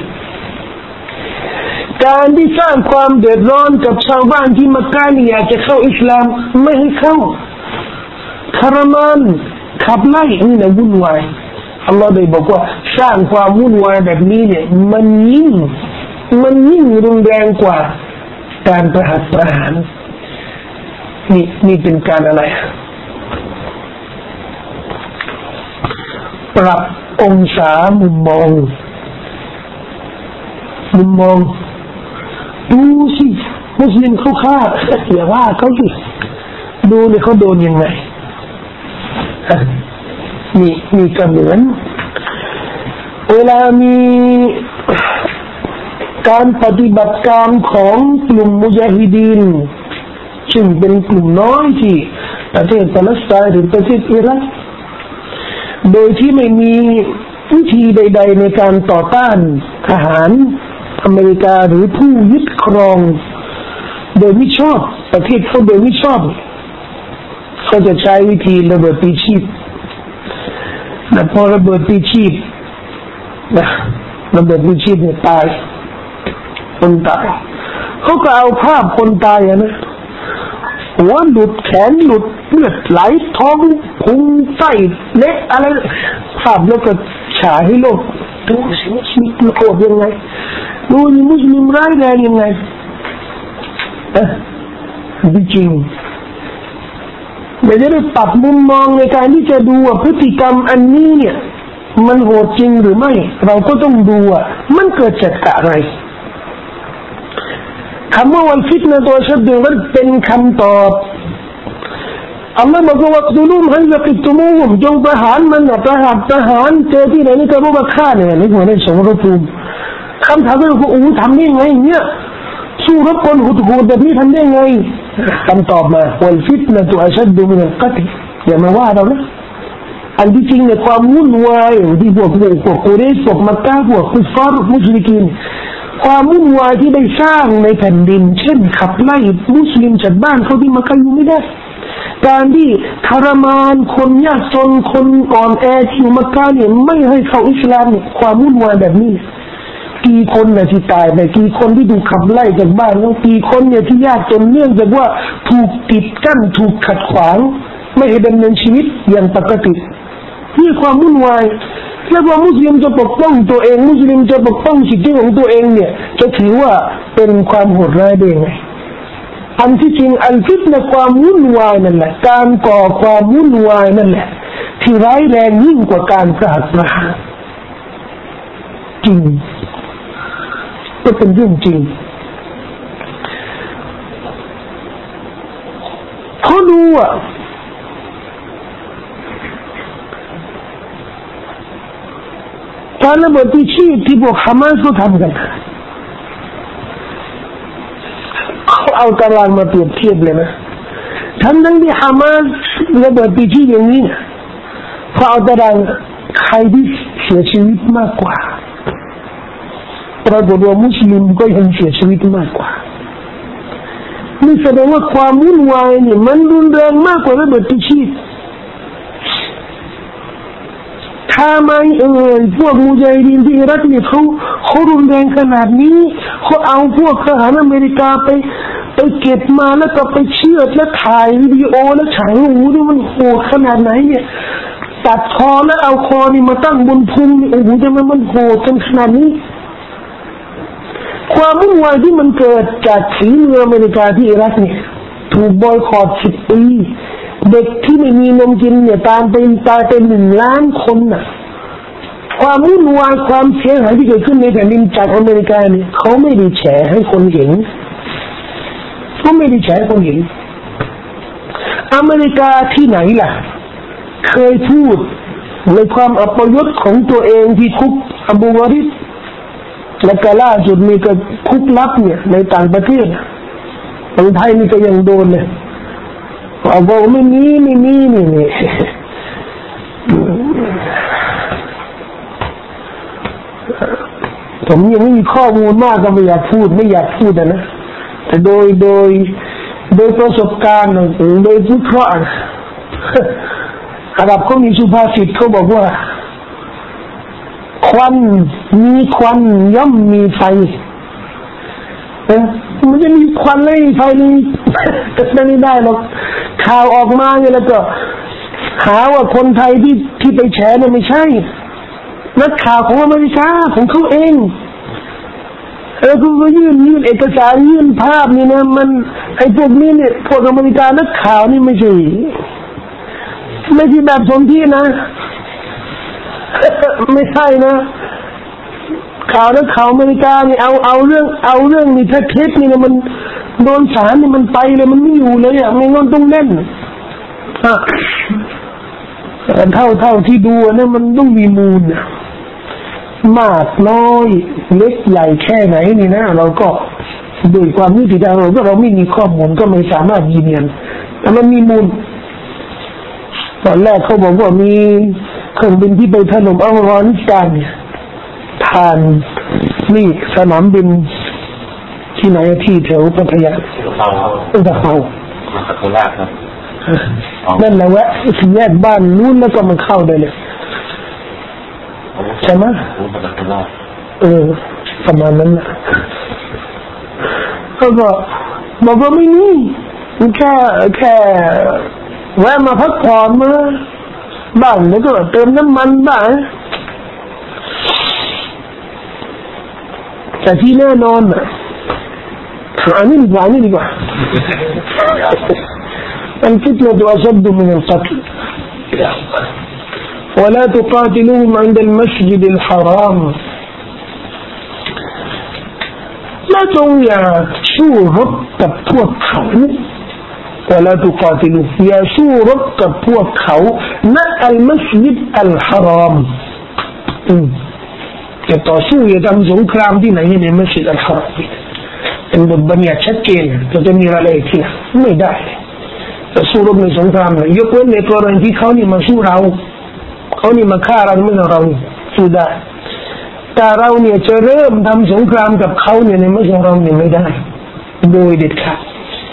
การที่สร้างความเดือดร้อนกับชาวบ้านที่มักกะห์อยากจะเข้าอิสลามไม่ให้เข้าทรมานขับไล่นี่นะวุ่นวายอัลลอฮ์ได้บอกว่าสร้างความวุ่นวายแบบนี้เนี่ยมันยิ่งมันยิ่งรุนแรงกว่าการประหัตประหารนี่นี่เป็นการอะไรปรับองศามุมมองมุมมองดูสิมุสลิมเขาฆ่าอย่าว่าเขาสิดูเนี่ยเขาโดนยังไงนี่มีกระเหมือนเวลามีการปฏิบัติการของกลุ่มมุญาฮิดีนซึ่งเป็นกลุ่มน้อยที่ประเทศปาเลสไตน์หรือประเทศอิรักโดยที่ไม่มีวิธีใดๆในการต่อต้านทหารอเมริกาหรือผู้ยึดครองโดยไม่ชอบประเทศเขาโดยไม่ชอบเขาจะใช้วิธีระเบิดปีชีพแต่พอระเบิดปีชีพนะระเบิดปีชีพเนี่ยตายคนตายเขาก็เอาภาพคนตายนะหัวหลุดแขนหลุดเลือดไหลท้องพุงไส้เล็กอะไรภาพแล้วก็ฉายให้โลกดูสิมุสลิมโหดยังไงดูนี่มุสลิมร้ายแรงยังไงเอ๊ะจริงไม่ได้ปรับมุมมองในการที่จะดูว่าพฤติกรรมอันนี้เนี่ยมันโหดจริงหรือไม่เราก็ต้องดูว่ามันเกิดจากอะไรคำว่าวันฟิตนะตัวชัดเจนมันเป็นคำตอบอัลลอฮ์บอกว่าดูลุ่มให้ยกิตุมูมจงประหารมันนะประหารประหารเจอที่ไหนนี่ก็รู้ว่าฆ่าเนี่ยนี่หัวในสมรภูมิคำถามก็คือโอ้ทำได้ไงเนี่ยสู้รบคนหุดหูดแบบนี้ทำได้ไงคำตอบมาวันฟิตนะตัวชัดเจนมันกัติอย่ามาว่าเรานะอันที่จริงเนี่ยความวุ่นวายที่พวกพวกพวกกุเรชพวกมักกะพวกคุฟฟาร์มุชริกีนความวุ่นวายที่ได้สร้างในแผ่นดินเช่นขับไล่มุสลิมจากบ้านเขาที่มักกะอยู่ไม่ได้การที่ทรมานคนยากจนคนอ่อนแอที่อยู่มักกะเนี่ยไม่ให้เข้าอิสลามเนี่ยความวุ่นวายแบบนี้กี่คนเนี่ยที่ตายไปกี่คนที่ถูกขับไล่จากบ้านแล้วกี่คนเนี่ยที่ยากจนเนื่องจากว่าถูกปิดกั้นถูกขัดขวางไม่ให้ดำเนินชีวิตอย่างปกตินี่ความวุ่นวายแล้วว่ามุสลิมจะปกป้องตัวเองมุสลิมจะปกป้องสิทธิของตัวเองเนี่ยจะถือว่าเป็นความโหดร้ายได้ไงอันที่จริงอันฟิตนะความวุ่นวายนั่นแหละการก่อความวุ่นวายนั่นแหละที่ร้ายแรงยิ่งกว่าการประหารประหารจริงก็เป็นเรื่องจริงเขาดูอ่ะการระเบิดที่ชีพที่พวกฮามาสเขาทำกันเขาเอาตารางมาเปรียบเทียบเลยนะทั้งทั้งที่ฮามาสระเบิดที่ชีพอย่างนี้เขาเอาตารางใครที่เสียชีวิตมากกว่าปรากฏว่ามุสลิมก็ยังเสียชีวิตมากกว่านี่แสดงว่าความวุ่นวายเนี่ยมันรุนแรงมากกว่าระเบิดที่ชีพถ้าไม่เอ่ยพวกมุญาฮิดีนที่อิรักเนี่ยเขาเขารุนแรงขนาดนี้เขาเอาพวกทหารอเมริกาไปไปเก็บมาแล้วก็ไปเชือดแล้วถ่ายวิดีโอแล้วฉายโอ้โหนี่มันโหดขนาดไหนเนี่ยตัดคอแล้วเอาคอนี่มาตั้งบนพุงโอ้โหทำไมมันโหดกันขนาดนี้ความวุ่นวายที่มันเกิดจากฝีมืออเมริกาที่อิรักเนี่ยถูกบอยคอตสิบปีเด็กที่ไม่มีนมกินเนี่ยตามเป็นตายเป็นหนึ่งล้านคนน่ะความวุ่นวายความเสียหายที่เกิดขึ้นในแผ่นดินจากอเมริกาเนี่ยเขาไม่ได้แฉให้คนเห็นเขาไม่ได้แฉให้คนเห็นอเมริกาที่ไหนล่ะเคยพูดในความอัปยศของตัวเองที่คุกอบูวาริดและก็ล่าสุดมีก็คุกลับเนี่ยในต่างประเทศในไทยนี่ก็ยังโดนเลยเอาบอกไม่มีไม่มีนี่นี่ผมยังไม่มีข้อมูลมากก็ไม่อยากพูดไม่อยากพูดนะแต่โดยโดยโดยประสบการณ์โดยวิเคราะห์อาหรับเขามีสุภาษิตเขาบอกว่าควันมีควันย่อมมีไฟเออมันจะมีควันเลยไฟนี่จะไม่ได้หรอกข่าวออกมาเนี่ยแล้วก็หาว่าคนไทยที่ที่ไปแฉเนี่ยไม่ใช่นักข่าวของอเมริกาของเขาเองเออคุณก็ยื่นยื่นเอกสารยื่นภาพนี่นะมันไอ้พวกนี้เนี่ยพวกอเมริกานักข่าวนี่ไม่ใช่ไม่ใช่แบบสมที่นะไม่ใช่นะข่าวนักข่าวอเมริกาเนี่ยเอาเอาเรื่องเอาเรื่องนี่ถ้าคลิปนี่นะมันโดนสารนี่มันไปเลยมันไม่อยู่เลยอ่ะไม่งั้นต้องเล่นอ่ะเท่าเท่าที่ดูนะมันต้องมีมูลมากน้อยเล็กใหญ่แค่ไหนนี่นะเราก็ด้วยความยุติธรรมเราก็เราไม่มีข้อมูลก็ไม่สามารถยืนยันแต่มันมีมูลตอนแรกเขาบอกว่ามีเครื่องบินที่ไปถล่มอัฟกานิสถานเนี่ยผ่านนี่สนามบินที่ไหนที่แถวพัทยาอุตภเปามาโคราชครับนั่นแหละแวะสี่แยกบ้านนู้นแล้วก็มันเข้าได้เลยใช่ไหมเออประมาณนั้นนะเขาก็บอกว่าไม่มีแค่แค่แวะมาพักผ่อนมาบ้างแล้วก็เติมน้ำมันบ้างแต่ที่แน่นอนอ่ะอันนี้ดีกว่านี่ดีกว่าالفتنة أشد من القتل ولا تقاتلوهم عند المسجد الحرام لا จงอย่าสู้รบกับพวกเขา ولا تقاتلوا อย่าสู้รบกับพวกเขาณอัลมัสยิดอัลฮารอมจะต่อสู้อย่าทำสงครามที่ไหนในมัสยิดอัลฮารอมเป็นบทบัญญัติชัดเจนเราจะมีอะไรที่ไม่ได้จะสู้รบในสงครามยกเว้นในกรณีที่เขานี่มาสู้เราเขานี่มาฆ่าเราไม่ใช่เราสู้ได้แต่เราเนี่ยจะเริ่มทำสงครามกับเขาเนี่ยในมัสยิดเราเนี่ยไม่ได้โดยเด็ดขาด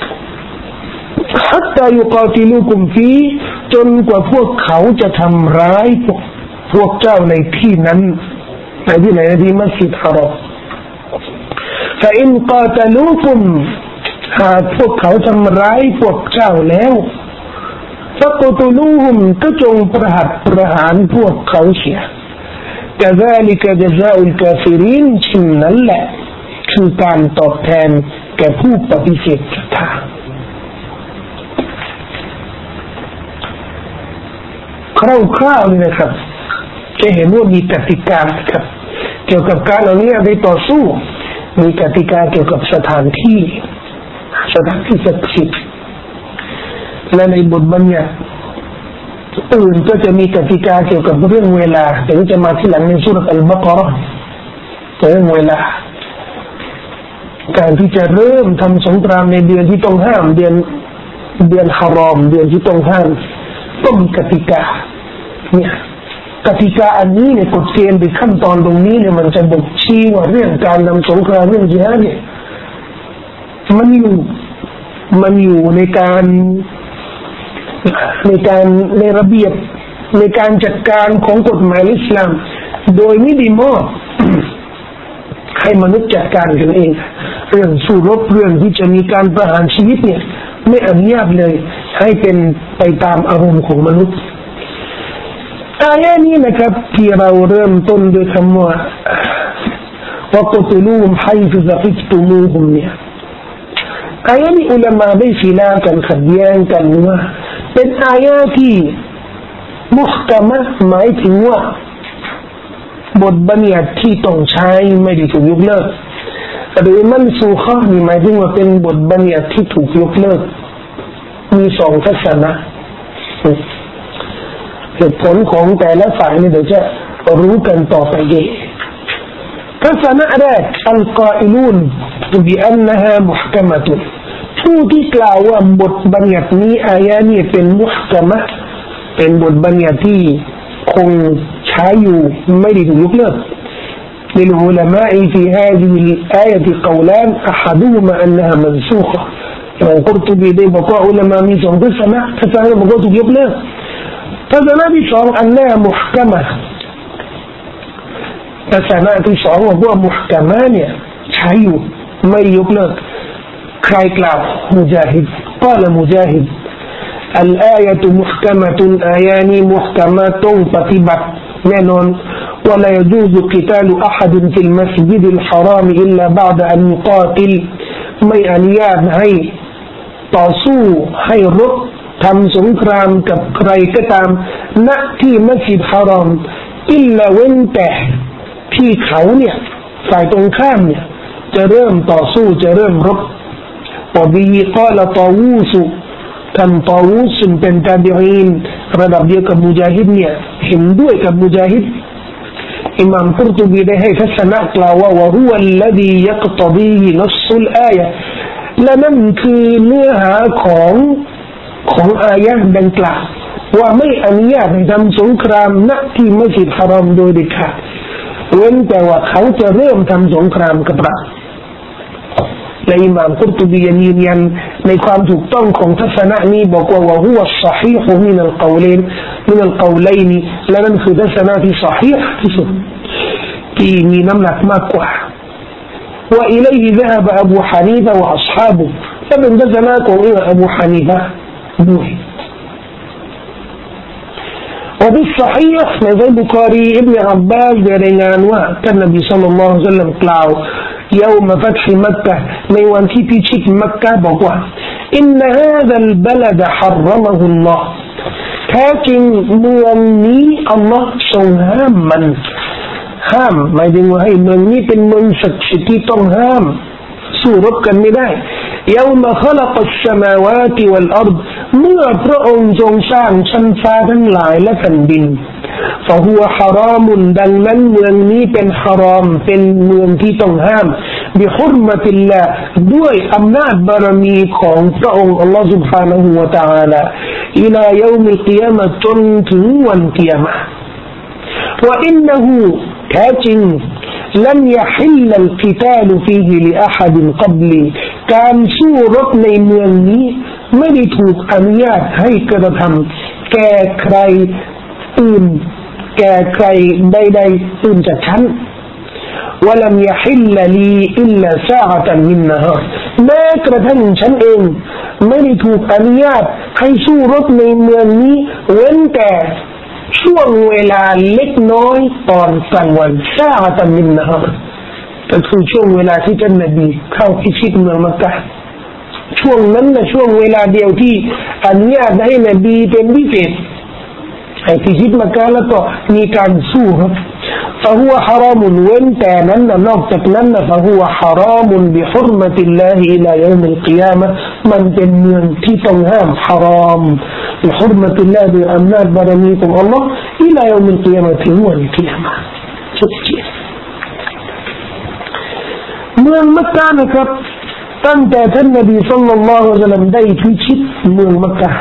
حتى يقاتلوكم فيه จนกว่าพวกเขาจะทำร้ายพวกพวกเจ้าในที่นั้นในที่ไหนที่มัสยิดฮารอม فإن قاتلوكم หากพวกเขาทำร้ายพวกเจ้าแล้วفاقتلوهم ก็จงประหัตประหารพวกเขาเสีย كذلك جزاء الكافرين เช่นนั้นแหละคือการตอบแทนแก่ผู้ปฏิเสธศรัทธาคร่าวๆนี่นะครับจะเห็นว่ามีกติกาครับเกี่ยวกับการเอาเนี้ยไปต่อสู้มีกติกาเกี่ยวกับสถานที่สถานที่ศักดิ์สิทธิ์และในบทบัญญัติอื่นก็จะมีกติกาเกี่ยวกับเรื่องเวลาแต่จะมาที่หลังในซูเราะห์อัลบะเกาะเราะห์เรื่องเวลาการที่จะเริ่มทำสงครามในเดือนที่ต้องห้ามเดือนเดือนฮารอมเดือนที่ต้องห้ามต้องมีกติกาเนี่ยกติกาอันนี้เนี่ยกฎเกณฑ์หรือขั้นตอนตรงนี้เนี่ยมันจะบ่งชี้ว่าเรื่องการนำสงครามเรื่องญิฮาดเนี่ยมันอยู่มันอยู่ในการในการในระเบียบในการจัดการของกฎหมายอิสลามโดยไม่ได้มอบให้มนุษย์จัดการกันเองเรื่องสู้รบเรื่องที่จะมีการประหารชีวิตเนี่ยไม่อนุญาตเลยให้เป็นไปตามอารมณ์ของมนุษย์อายะนี้นะครับที่เราเริ่มต้นด้วยคำว่า وقتلوهم حيث ثقفتموهم เนี่ยอายะนี้อุลามะได้ศิลากันขัดแย้งกันว่าเป็นอายะที่มุฮกะมะหมายถึงว่าบทบัญญัติที่ต้องใช้ไม่ได้ถูกยกเลิกหรือมันซูฆะนี่หมายถึงว่าเป็นบทบัญญัติที่ถูกยกเลิกมีสองทัศนะเหตุผลของแต่ละฝ่ายนี่เดี๋ยวจะรู้กันต่อไปเองทัศนะแรกอัลกออิลูนบิอันนะฮามุฮกะมะตุนผู้ที่กล่าวว่าบทบัญญัตินี้อายะนี้เป็นมุฮกะมะเป็นบทบัญญัติที่คงใช้อยู่ไม่ได้ถูกยกเลิกللعلماء في هذه الآية قولان أحدهما أنها منسوخة القرطبي ده بقى علماء من سنة سنة فسنة بقى تجيب له فسنة بشعر أنها محكمة فسنة بشعر وهو محكمان شايو ما يجيب له كراي كلاو مجاهد قال مجاهد الآية محكمة آياني محكمة فتبت منون ولا يجوز قتال أحد في المسجد الحرام إلا بعد أن يقاتلไม่อนุญาตให้ต่อสู้ให้รบทำสงครามกับใครก็ตามณที่มัสยิดฮารอมอิลลาเว้นแต่ที่เขาเนี่ยฝ่ายตรงข้ามเนี่ยจะเริ่มต่อสู้จะเริ่มรบวะบิฮิกาลตาวูสท่านตาวูสเป็นตาบิอีนระดับเดียวกับมุญาฮิดเนี่ยเห็นด้วยกับมุญาฮิดอิมามกุรตุบีได้ให้ทัศนะกล่าวว่าวะฮุวัลลซียักตะดีฮินัสซุลอายะและนั่นคือเนื้อหาของของอายะห์ดังกล่าวว่าไม่อนุญาตให้ทำสงครามณที่มัสยิดฮารอมโดยเด็ดขาดเว้นแต่ว่าเขาจะเริ่มทำสงครามกับเราและอิมามกุรตุบียืนยันในความถูกต้องของทัศนะนี้บอกว่าวะฮุวัศศอฮีฮุมินัลกอลัยน์มินัลกอลัยน์และนั่นคือทัศนะที่ศอฮีฮ์ที่สุดที่มีน้ำหนักมากกว่า وإليه ذهب أبو حنيفة وأصحابه فمن ذلك إلى أبو حنيفة دوه وفي الصحيح في البخاري ابن عباس بريان وكان النبي صلى الله عليه وسلم قال يوم فتح مكة ليوانتي بيشيك مكة بقوا إن هذا البلد حرمه الله لكن مؤمني الله سوهم منห้ามหมายถึงว่าให้เมืองนี้เป็นเมืองศักดิ์สิทธิ์ที่ต้องห้ามสู้รบกันไม่ได้ยามขลักสมาวาติวัลอัรฎเมื่อพระองค์ทรงสร้างชั้นฟ้าทั้งหลายและแผ่นดินฟะฮุวะฮารอมุนดังนั้นเมืองนี้เป็นฮารอมเป็นเมืองที่ต้องห้ามบิฮุรมะติลลาห์ด้วยอำนาจบารมีของพระองค์อัลลอฮฺ سبحانه และ تعالى อิลายอมิลกิยามะฮ์จนถึงวันกิยามะฮ์وإنه كاتن لم يحل القتال فيه لأحد قبلي كان سورةในเมืองนี้ไม่ได้ถูกอนุญาตให้กระทำแก่ใครอื่นแก่ใครใดๆอื่นจากฉัน ولم يحل لي إلا ساعة من نهار แม้กระทั่งฉันเองไม่ได้ถูกอนุญาตให้สู้รบในเมืองนี้เว้นแต่ช่วงเวลาเล็กน้อยตอนกลางวันซาอะตันมินนะฮะก็คือช่วงเวลาที่ท่านนบีเข้าพิชิตเมืองมักกะฮ์ช่วงนั้นนะช่วงเวลาเดียวที่อนุญาตให้นบีเป็นพิเศษให้พิชิตมักกะฮ์แล้วก็มีการสู้ครับفهو حرام เว้นแต่นั้นนอกจากนั้น فهو حرام بحرمة الله إلى يوم القيامة มันเป็นเมืองที่ต้องห้ามฮารอม بحرمة الله ด้วยอำนาจบารมีของอัลลอฮ์ إلى يوم القيامة ถึงวันกิยามะฮ์ชัดเจนเมืองมักกะฮ์นะครับตั้งแต่ท่านนบีศ็อลลัลลอฮุอะลัยฮิวะซัลลัมได้พิชิตเมืองมักกะฮ์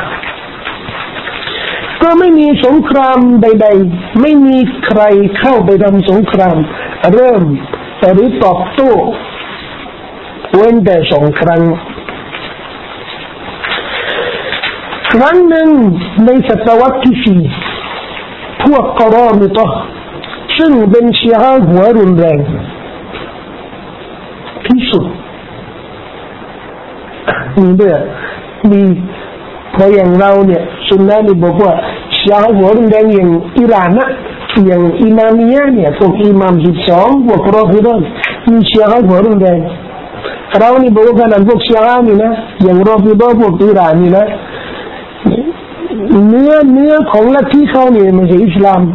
ก็ไม่มีสงครามใดๆไม่มีใครเข้าไปทำสงครามเริ่มหรือตอบโต้เว้นแต่สองครั้งครั้งหนึ่งในศตวรรษที่สี่พวกกอรอมิตะห์ซึ่งเป็นชีอะห์หัวรุนแรงที่สุดมีเบื่อมีเพราะอย่างเราเนี่ยซุนนะห์นี่บอกว่าชีอะห์หัวรุนแรงอย่างอิหร่านนะอย่างอิมามียะห์เนี่ยพวกอิหม่ามสิบสองพวกรอฟิฎะห์มีชีอะห์หัวรุนแรงเรานี่บอกว่านั่นพวกชีอะห์นี่นะอย่างรอฟิฎะห์พวกอิหร่านนี่นะเนื้อเนื้อของลัทธิเขาเนี่ยมันคืออิสลาม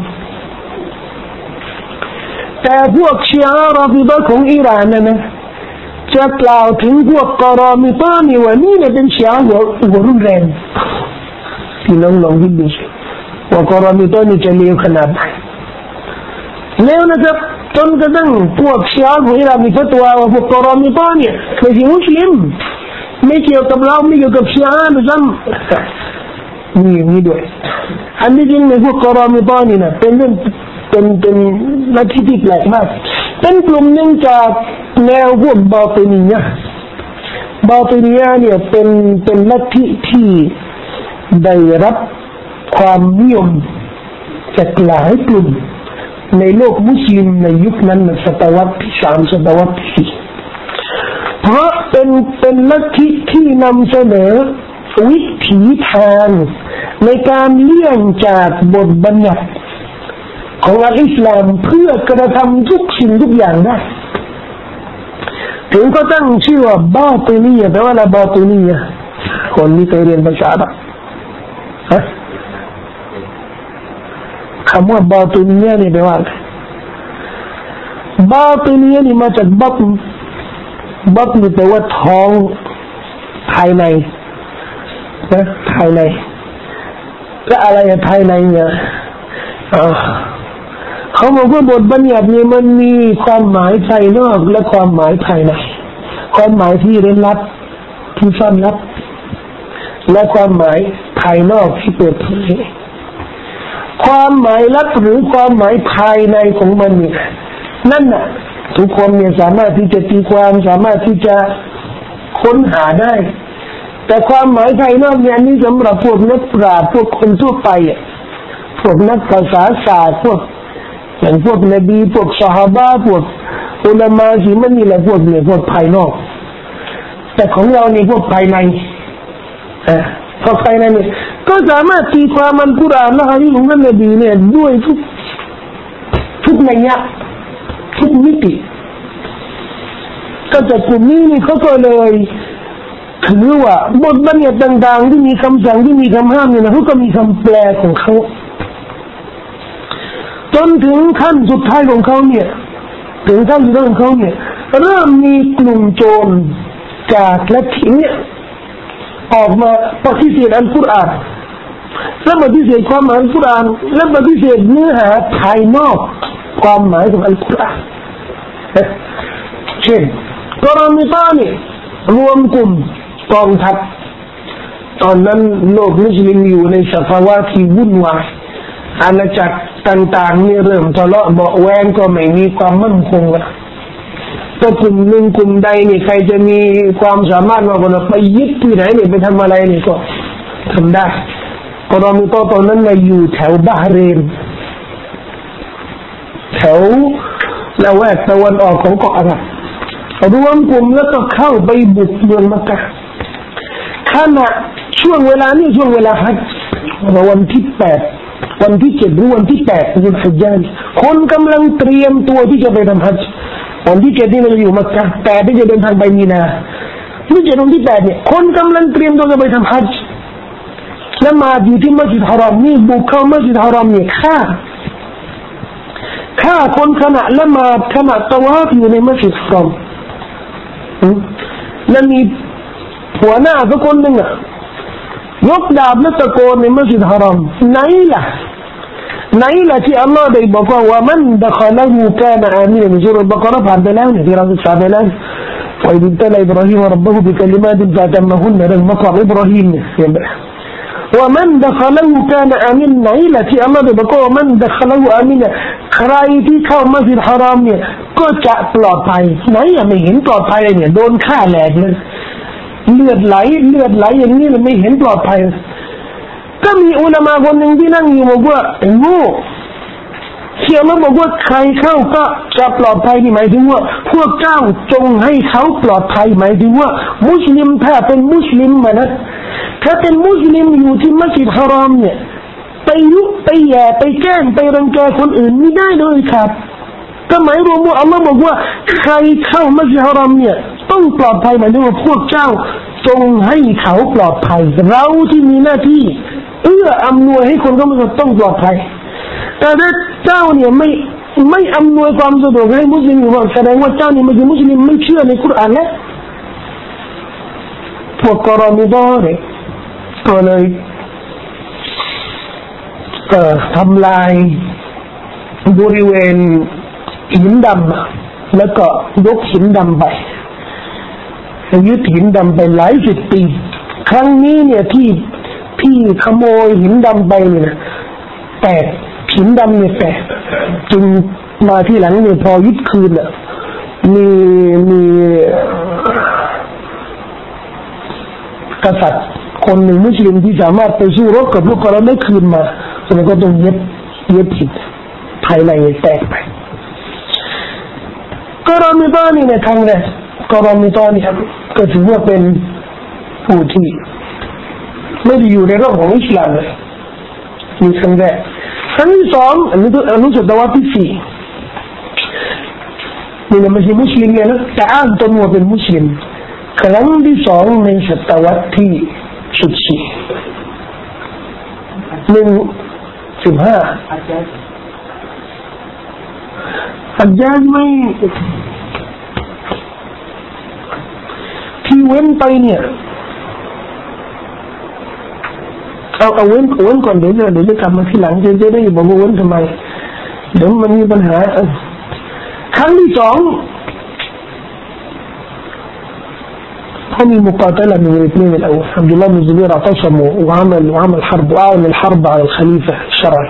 แต่พวกชีอะห์รอฟิฎะห์ของอิหร่านนั่นนะจะกล่าวถึงพวกกอรอมิตะห์นี่ว่านี่เนี่ยเป็นชีอะห์หัวหัวรุนแรงพี่น้องลองคิดดูสิว่ากอรอมิตะห์นี่จะเลวขนาดไหนเลวนะครับจนกระทั่งพวกชีอะห์ของอิหร่านมีฟัตวาว่าพวกกอรอมิตะห์เนี่ยไม่ใช่มุสลิมไม่เกี่ยวกับเราไม่เกี่ยวกับชีอะห์ด้วยซ้ำนี่นี่ด้วยอันนี้จริงในพวกกอรอมิตะห์นี่นะเป็นเรื่องเป็นเป็นลัทธิที่แปลกมากเป็นกลุ่มหนึ่งจากแนวพวกบาตินียะห์บาตินียะห์เนี่ยเป็นเป็นลัทธิที่ได้รับความนิยมจากหลายกลุ่มในโลกมุสลิมในยุคนั้นศตวรรษที่สามศตวรรษที่สี่เพราะเป็นเป็นลัทธิที่นำเสนอวิถีทางในการเลี่ยงจากบทบัญญัติของอัลอิสลามเพื่อกระทำทุกสิ่งทุกอย่างได้ถึงก็ตั้งชื่อว่าบาตินียะแปลว่าอะไรบาตินียะคนที่เคยเรียนภาษาอาหรับฮะคำว่าบาตินียะนี่แปลว่าอะไรบาตินียะนี่มาจากบัตนบัตนแปลว่าท้องภายในนะภายในและอะไรภายในเนี่ยอ๋อเขาบอกว่าบทบัญญัตินี้มันมีความหมายภายนอกและความหมายภายในความหมายที่เร้นลับที่ซ่อนลับและความหมายภายนอกที่เปิดเผยความหมายลับหรือความหมายภายในของมันเนี่ยนั่นน่ะทุกคนเนี่ยสามารถที่จะตีความสามารถที่จะค้นหาได้แต่ความหมายภายนอกเนี่ยนี่สำหรับพวกนักปราชญ์พวกคนทั่วไปอ่ะพวกนักภาษาศาสตร์พวกอย่างพวกนบีพวกซอฮาบะห์พวกอุลามะที่มันนี่แหละพวกเนี่ยพวกภายนอกแต่ของเราเนี่ยพวกภายในอ่ะพอภายในเนี่ยก็สามารถตีความอัลกุรอานและฮะดีษของท่านนบีเนี่ยด้วยทุกทุกนัยยะทุกมิติก็จะกลุ่มนี้นี่เขาก็เลยถือว่าบทบัญญัติต่างๆที่มีคำสั่งที่มีคำห้ามเนี่ยนะเขาก็มีคำแปลของเขาจนถึงขั้นสุดท้ายของเขาเนี่ยถึงขั้นสุดท้ายของเขาเนี่ยเริ่มมีกลุ่มโจรจากและทิงเนี่ยออกมาปฏิเสธอัลกุรอานและปฏิเสธความหมายอัลกุรอานและปฏิเสธเนื้อหาภายนอกความหมายของอัลกุรอานเช่นกรณีตอนนี้รวมกลุ่มกองทัพตอนนั้นโลกมุสลิมอยู่ในสภาวะที่วุ่นวายอาณาจักรต่างๆนี่เริ่มทะเลาะเบาะแว้งก็ไม่มีความมั่นคงแล้วก็กลุ่มหนึ่งกลุ่มใดนี่ใครจะมีความสามารถมากกว่าเราไปยึดที่ไหนนี่ไปทำอะไรนี่ก็ทำได้กรณีตอนนั้นมาอยู่แถวบาห์เรนแถวละแวกตะวันออกของเกาะอาหรับรวมกลุ่มแล้วก็เข้าไปบุกเมืองมักกะห์ขณะช่วงเวลานี้ช่วงเวลาฮัจญ์วันที่แปดวันที่เจ็ดหรือวันที่แปดเป็นฮัจญ์คนกำลังเตรียมตัวที่จะไปทำฮัจญ์วันที่เจ็ดนี่เราอยู่มักกะห์แต่ที่จะเดินทางไปมีนาที่เจ็ดวันที่แปดเนี่ยคนกำลังเตรียมตัวจะไปทำฮัจญ์แล้วมาอยู่ที่มัสยิดฮารอมนี่บุกเข้ามัสยิดฮารอมเนี่ยฆ่าฆ่าคนขณะละหมาดขณะตะวาฟอยู่ในมัสยิดฮารอมแล้วมีหัวหน้าสักคนหนึ่งอ่ะยกดาบและตะโกนในมัสยิดฮารอมไหนล่ะไหนล่ะที่อัลลอฮ์ได้บอกว่าว่ามันดะคอละฮูกานะอามีนในซูเราะห์บักเราะห์ผ่านไปแล้วเนี่ยที่เราศึกษาไปแล้วوإذ ابتلى إبراهيم ربه بكلمات فأتمهن เรื่องมะกอมอิบราฮิมเนี่ยเห็นไหมว่ามันดะคอละฮูกานะอามีนไหนล่ะที่อัลลอฮ์ได้บอกว่ามันดะคอละฮูอามีนใครที่เข้ามัสยิดฮารอมเนี่ยก็จะปลอดภัยไหนอ่ะไม่เห็นปลอดภัยเลยเนี่ยโดนฆ่าแหลกเลยเลือดไหลเลือดไหลอย่างนี้เลยไม่เห็นปลอดภัยก็มีอุลามะคนหนึ่งที่นั่งอยู่บอกว่าไอ้โง่เชื่อมั้ยบอกว่าใครเข้าก็จะปลอดภัยนี่หมายถึงว่าพวกเจ้าจงให้เขาปลอดภัยหมายถึงว่ามุสลิมถ้าเป็นมุสลิมมานะถ้าเป็นมุสลิมอยู่ที่มัสยิดฮารอมเนี่ยไปยุไปแย่ไปแกล้งไปรังแกคนอื่นไม่ได้เลยครับก็หมายรวมว่าอัลลอฮ์บอกว่าใครเข้ามัสยิดฮารอมเนี่ยต้องปลอดภัยหมายถึงว่าพวกเจ้าจงให้เขาปลอดภัยเราที่มีหน้าที่เอื้ออำนวยให้คนเข้ามาต้องปลอดภัยแต่ถ้าเจ้าเนี่ยไม่ไม่อำนวยความสะดวกให้มุสลิมอยู่แสดงว่าเจ้านี่ไม่ใช่มุสลิมไม่เชื่อในกุรอานแล้วพวกกอรอมิดอเนี่ยก็เลยเอ่อทำลายบริเวณหินดำแล้วก็ยกหินดำไปยึดหินดำไปหลายสิบปีครั้งนี้เนี่ยที่ที่ขโมยหินดำไปเนี่ยแตกหินดำเนี่ยแตกจึงมาที่หลังเนี่ยพอยึดคืนอ่ะมีมีกษัตริย์คนหนึ่งมุสลิมที่สามารถไปสู้รบกับพวกกอรอได้คืนมาแล้วก็ต้องเย็บเย็บผิดภายในแตกไปกรณีตอนนี้ในครั้งแรกกรณีตอนนี้ก็ถือว่าเป็นผู้ที่ไม่ได้อยู่ในโลกของอิสลามเลยมีครั้งแรกครั้งที่สองอันนี้อันนี้ศตวรรษที่สี่นี่ไม่ใช่มุสลิมเลยนะแต่อ้างตนว่าเป็นมุสลิมครั้งที่สองในศตวรรษที่สิบสี่หนึ่งสิบห้าอัจฉริไม่ที่เว้นไปเนี่ยเอาเอาเว้นเว้นก่อนเดี๋ยวเดี๋ยวจะกลับมาทีหลังจะจะได้บอกว่าเว้นทำไมเดี๋ยวมันมีปัญหาครั้งที่สองเขามีมุกาตละمن الاثنين الاول عبد الله بن الزبير اعتصموا وعمل وعمل حرب وعمل الحرب على الخليفة الشرعي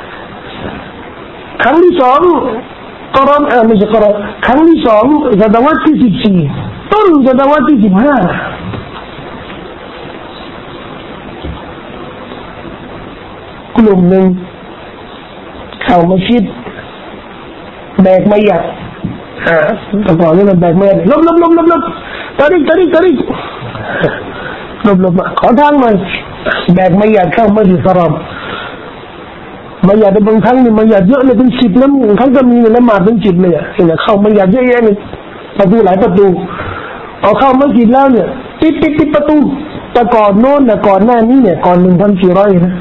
ครั้งที่สองกรอนไม่ใช่กรอนครั้งที่สองศตวรรษที่สิบสี่ต้นศตวรรษที่สิบห้ากลุ่มหนึ่งเข้ามัสยิดแบกไม้หยักอ่าแต่ก่อนนี่มันแบกแม่ลบลบลบลบลบตาดิตาดิตาดิลบลบขอทางหน่อยแบกไม่อยากเข้ามัสยิดฮารอมไม่อยากเป็นบางครั้งนี่ไม่อยากเยอะเลยเป็นสิบแล้วบางครั้งก็มีละหมาดเป็นสิบเลยอ่ะเห็นไหมเข้าไม่อยากเยอะแยะเลยประตูหลายประตูเอาเข้ามัสยิดแล้วเนี่ยปิดปิดปิดประตูแต่ก่อนโน้นแต่ก่อนหน้านี้เนี่ยก่อนหนึ่งพันสี่ร้อยนะ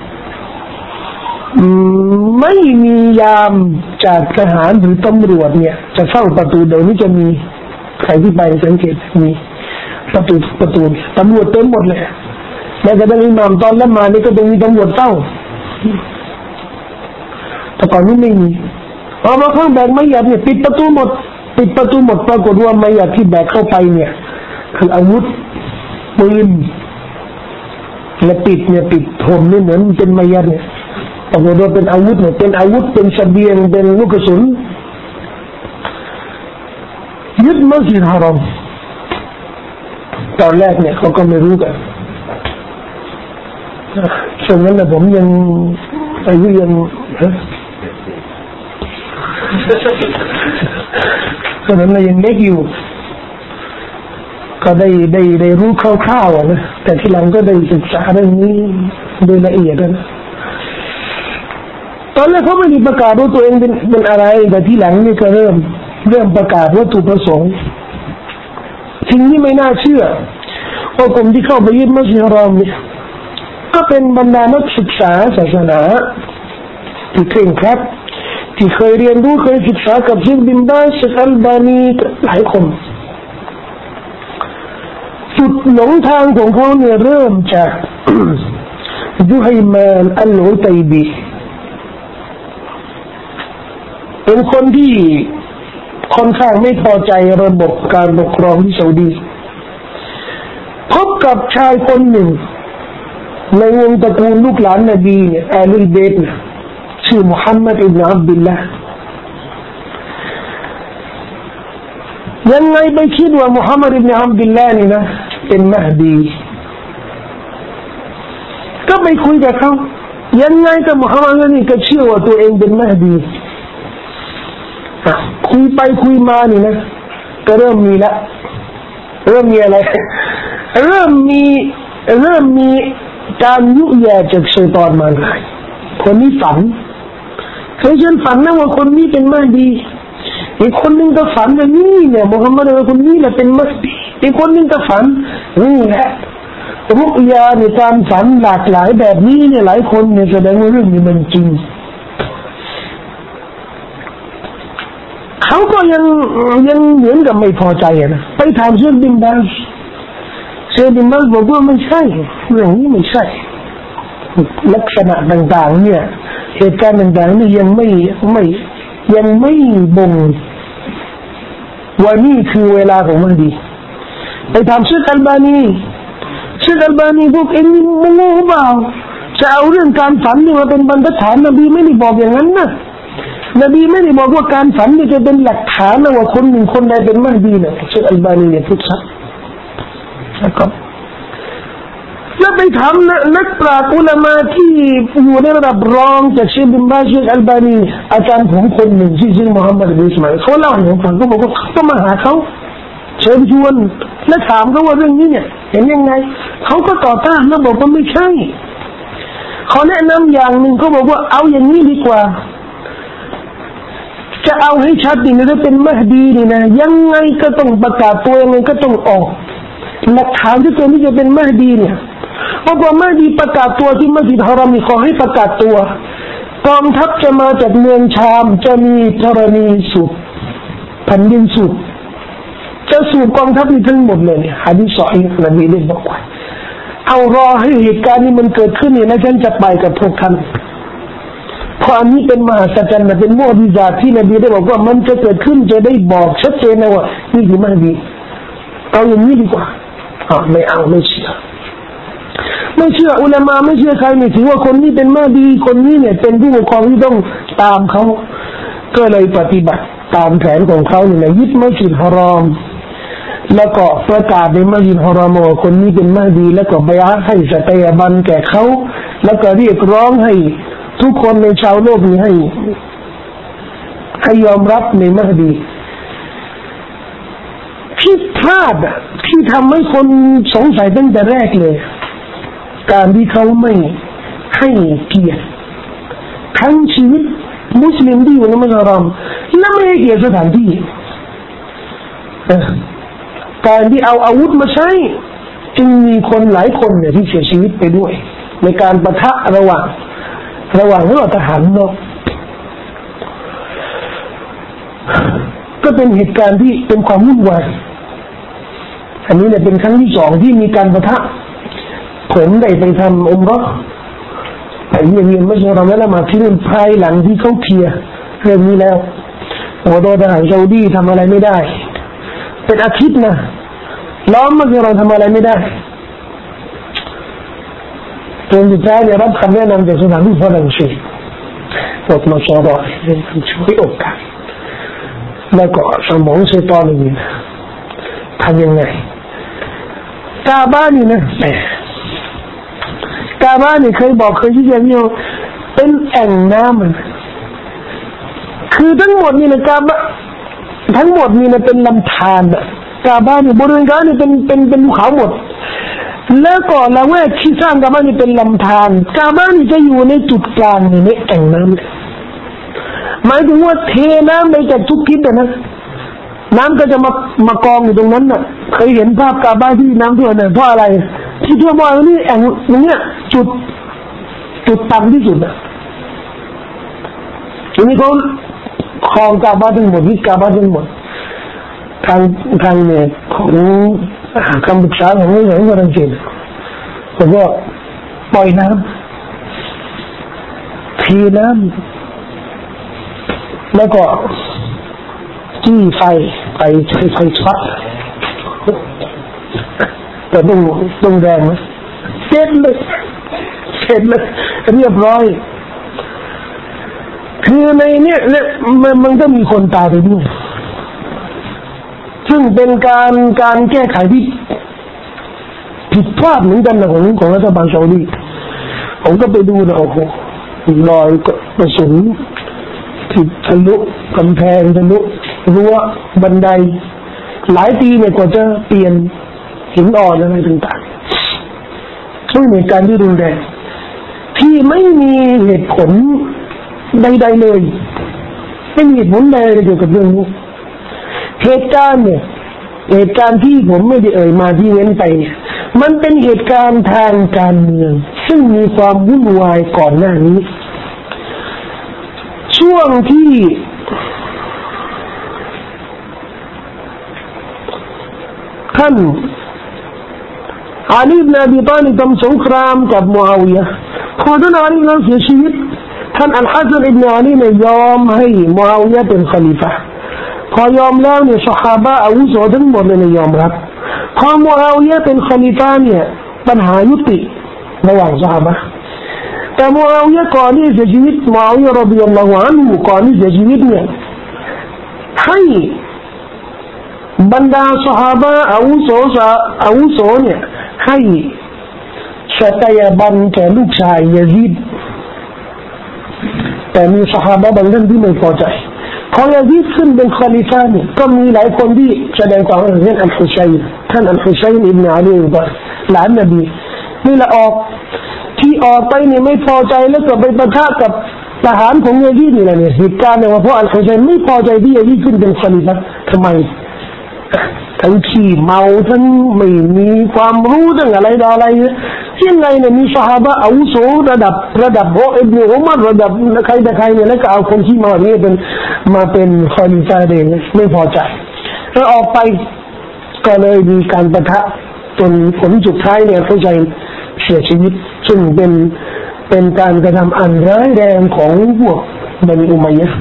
ไม่มียามจากทหารหรือตำรวจเนี่ยจะเฝ้าประตูเดี๋ยวนี้จะมีใครที่ไปสังเกตมีประตูประตูตำรวจเต็มหมดเลยแม้กระทั่งอิหม่ามตอนละหมาดนี่ก็ต้องมีตำรวจเฝ้าแต่ก่อนนี้ไม่มีพอมาข้างแบกไม่หยัดเนี่ยปิดประตูหมดปิดประตูหมดปรากฏว่าไม่หยัดที่แบกเข้าไปเนี่ยคืออาวุธปืนและปิดเนี่ยปิดผมนี่เหมือนเป็นไม่หยัดเนี่ยปรากฏว่าเป็นอาวุธเนี่ยเป็นอาวุธเป็นเสบียงเป็นลูกกระสุนยึดมัสยิดฮารอมตอนแรกเนี่ยเขาก็ไม่รู้กันช่วงนั้นนะผมยังอายุยังตอนนั้นเรายังเด็กอยู่ก็ได้ได้ได้รู้คร่าวๆนะแต่ทีหลังก็ได้ศึกษาเรื่องนี้โดยละเอียดนะตอนแรกเขาไม่ได้ประกาศว่าตัวเองเป็นเป็นอะไรแต่ทีหลังนี่ก็เริ่มเริ่มประกาศวัตถุประสงค์สิ่งที่ไม่น่าเชื่อว่ากลุ่มที่เข้าไปยึดมัสยิดฮารอมเนี่ยก็เป็นบรรดานักศึกษาศาสนาที่เคร่งครัดที่เคยเรียนรู้เคยศึกษากับเชคบินบาสเชคอัลบานีหลายคนจุดหลงทางของเขาเนี่ยเริ่มจากยุฮัยมานอัลอุตัยบีเป็นคนที่ค่อนข้างไม่พอใจระบบการปกครองที่ซาอุดีพบกับชายคนหนึ่งในวงตระกูลลูกหลานนบีเนี่ยอาลีเบตนะชื่อมุฮัมมัดอิบนุอับดุลลาห์ยังไงไปคิดว่ามุฮัมมัดอิบนุอับดุลลาห์นี่นะเป็นมหดีก็ไปคุยกับเขายังไงแต่มุฮัมมัดนี่ก็เชื่อว่าตัวเองเป็นมหดีคุยไปคุยมานี่นะก็เริ่มมีละเริ่มมีอะไรเริ่มมีเริ่มมีการยุแย่จากชัยฏอนมาหลายคนนี้ฝันเคยฉันฝันนะว่าคนนี้เป็นมหดีอีกคนนึงก็ฝันว่านี่เนี่ยมุฮัมมัดคนนี้แหละเป็นมหดีอีกคนนึงก็ฝันนี่แหละรุกยาในการฝันหลากหลายแบบนี้เนี่ยหลายคนเนี่ยแสดงว่าเรื่องนี้มันจริงเขาก็ยังยังเหมือนกับไม่พอใจนะไปถามเชคบินบาสเชคบินบาสบอกว่าไม่ใช่เรื่องนี้ไม่ใช่ลักษณะต่างๆเนี่ยเหตุการณ์ต่างๆนี่ยังไม่ไม่ยังไม่บ่งว่านี่คือเวลาของมันดีไปถามเชคอัลบานีเชคอัลบานีพวกเอ็งนี่โง่เปล่าจะเอาเรื่องการฝันนี่มาเป็นบรรทัดฐานนบีไม่ได้บอกอย่างนั้นนะนบีไม่ได้บอกว่าการฝันนี่จะเป็นหลักฐานนะว่าคนหนึ่งคนใดเป็นมหดีนะเชคอัลบานีเนี่ยพูดชัดนะครับแล้วไปถามนักปราชญ์อุลามะที่อยู่ในระดับรองจากเชคบินบาสเชคอัลบานีอาจารย์ของคนหนึ่งที่ชื่อมุฮัมมัดบินอิสมาอิลเขาเล่าให้ผมฟังเขาบอกว่าเขามาหาเขาเชิญชวนและถามเขาว่าเรื่องนี้เนี่ยเห็นยังไงเขาก็ต่อต้านแล้วบอกว่าไม่ใช่เขาแนะนำอย่างหนึ่งเขาบอกว่าเอาอย่างนี้ดีกว่าจะเอาให้ชัดดีนะถ้าเป็นมหดีนี่นะยังไงก็ต้องประกาศตัวยังไงก็ต้องออกหลักฐานที่ตัวนี้จะเป็นมหดีเนี่ยเพราะว่ามหดีประกาศตัวที่มัสยิดฮารอมนี่ขอให้ประกาศตัวกองทัพจะมาจากเมืองชามจะมีธรณีสูบแผ่นดินสูบจะสูบกองทัพนี้ทั้งหมดเลยเนี่ยหะดีษซอฮีฮ์นบีได้บอกไว้เอารอให้เหตุการณ์นี้มันเกิดขึ้นเนี่ยแล้วฉันจะไปกับพวกท่านเพราะอันนี้เป็นมหัศจรรย์เป็นมุอญิซาตที่นบีได้บอกว่ามันจะเกิดขึ้นจะได้บอกชัดเจนนะว่านี่คือมหดีเอาอย่างนี้ดีกว่าอ๋อไม่เอาไม่เชื่อไม่เชื่ออุลามะไม่เชื่อใครไม่ถือว่าคนนี้เป็นมหดีคนนี้เนี่ยเป็นผู้ปกครองที่ต้องตามเขาก็เลยปฏิบัติตามแผนของเขาเนี่ยยึดมัสยิดฮารอมแล้วก็ประกาศในมัสยิดฮารอมว่าคนนี้เป็นมหดีแล้วก็บัยอะห์ให้สัตยาบันแก่เขาแล้วก็เรียกร้องให้ทุกคนในชาวโลกนี้ให้ให้ยอมรับในมหดีที่พลาดอ่ะที่ทำให้คนสงสัยตั้งแต่แรกเลยการที่เขาไม่ให้เกียรติทั้งชีวิตมุสลิมที่อยู่ในมัสยิดและไม่ให้เกียรติสถานที่การที่เอาอาวุธมาใช้จึงมีคนหลายคนเนี่ยที่เสียชีวิตไปด้วยในการปะทะระหว่างระหว่างระหว่างทหารนอกก็เป็นเหตุการณ์ที่เป็นความวุ่นวายอันนี้เนี่ยเป็นครั้งที่สองที่มีการปะทะผมได้ไปทำอุมเราะห์ไปเยี่ยมมัสยิดเราแล้วมาที่เรื่องภายหลังที่เขาเคลียร์เรื่องนี้แล้วโอ้โดนทหารซาอุดีทำอะไรไม่ได้เป็นอาทิตย์นะล้อมมัสยิดเราทำอะไรไม่ได้จนสุดท้ายได้รับคำแนะนำจากสถานทูตฝรั่งเศสบอกมาสอนเรื่องการช่วยโอกาสแล้วก็สมองเซตอนนี้ทำยังไงกาบ้านนี่นะแหมกาบ้านนี่เคยบอกเคยชี้แจงอยู่เป็นแอ่งน้ำมันคือทั้งหมดนี่นะกาบ้าทั้งหมดนี่นะเป็นลำธารอะกาบ้านนี่บริเวณกาบ้านนี่เป็นเป็นเป็นภูเขาหมดแล้วก็ละแวกที่สร้างกาบ้านนี่เป็นลำธารกาบ้านนี่จะอยู่ในจุดกลางนี่ในแอ่งน้ำหมายถึงว่าเทน้ำไปจากทุกทิศนะน้ำก็จะมามากองอยู่ตรงนั้นน่ะเคยเห็นภาพกาบ้านที่น้ำท่วมเนี่ยเพราะอะไรที่ท่วมบ่อยนี่แอ่งตรงเนี้ยจุดจุดต่ำที่สุดน่ะทีนี้เขาคลองกาบ้านทั้งหมดวิกาบ้านทั้งหมดทางทางเนี่ยของคำปรึกษาของผู้ใหญ่ฝรั่งเศสเขาก็ปล่อยน้ำทีน้ำแล้วก็จี้ไฟไปใช้ไฟช็อตแต่ต้องต้องแรงนะเสร็จเลยเสร็จเลยเรียบร้อยคือในเนี้ยเนี่ยมันมันก็มีคนตายไปด้วยซึ่งเป็นการการแก้ไขที่ผิดพลาดเหมือนกันนะของของรัฐบาลซาอุดีผมก็ไปดูนะโอ้โหรอยกระสุนที่ทะลุกำแพงทะลุรั้วบันไดหลายปีเนี่ยกว่าจะเปลี่ยนหินอ่อนอะไรต่างๆซึ่งในการที่รุนแรงที่ไม่มีเหตุผลใดๆเลยไม่มีเหตุผลใดๆเกี่ยวกับเรื่องนี้เหตุการณ์เนี่ยเหตุการณ์ที่ผมไม่ได้เอ่ยมาที่เว้นไปเนี่ยมันเป็นเหตุการณ์ทางการเมืองซึ่งมีความวุ่นวายก่อนหน้านี้ช่วงที่ท่านอาลีบินอบีฏอลิบทำสงครามกับมุอาวิยะห์พอท่านอาลีเสียชีวิตท่านอัลฮัสซันอิบนุอาลีเนี่ยยอมให้มุอาวิยะห์เป็นคอลิฟะห์พอยอมแล้วเนี่ยซอฮาบะห์อาวุโสทั้งหมดเลยยอมรับพอมุอาวิยะห์เป็นคอลิฟะห์เนี่ยปัญหายุติระหว่างซอฮาบะห์แต่มุอาวิยะห์ก่อนที่เสียชีวิตมุอาวิยะห์รอฎิยัลลอฮุอันฮุก่อนที่เสียชีวิตเนี่ยให้บรรดาซอฮาบะห์อาวุโสอาวุโสเนี่ยให้ชะตยาบันแก่ลูกชายยะซีดแต่มีซอฮาบะห์บางท่านที่ไม่พอใจพอยะซีดขึ้นเป็นคอลิฟะห์เนี่ยก็มีหลายคนที่แสดงความเห็นเช่นอัลฮุซัยน์ท่านอัลฮุซัยน์อิบนุอาลีอิบนุหลานนบีนี่ละออกที่ออกไปเนี่ยไม่พอใจแล้วก็ไปปะทะกับทหารของยะซีดนี่แหละเนี่ยเหตุการณ์เนี่ยว่าเพราะอัลฮุซัยน์ไม่พอใจที่ยะซีดขึ้นเป็นคอลิฟะห์ทำไมทั้งขี้เมาทั้งไม่มีความรู้ทั้งอะไรต่ออะไรยังไงเนี่ยมีซอฮาบะห์อาวุโสระดับระดับโออิบนุอุมัรระดับใครแต่ใครเนี่ยแล้วก็เอาคนที่มาเนี่ยเป็นมาเป็นคอลิฟะห์เองไม่พอใจแล้วออกไปก็เลยมีการปะทะจนผลสุดท้ายเนี่ยเข้าใจเสียชีวิตซึ่งเป็นเป็นการกระทำอันร้ายแรงของพวกบันิอุมัยยะห์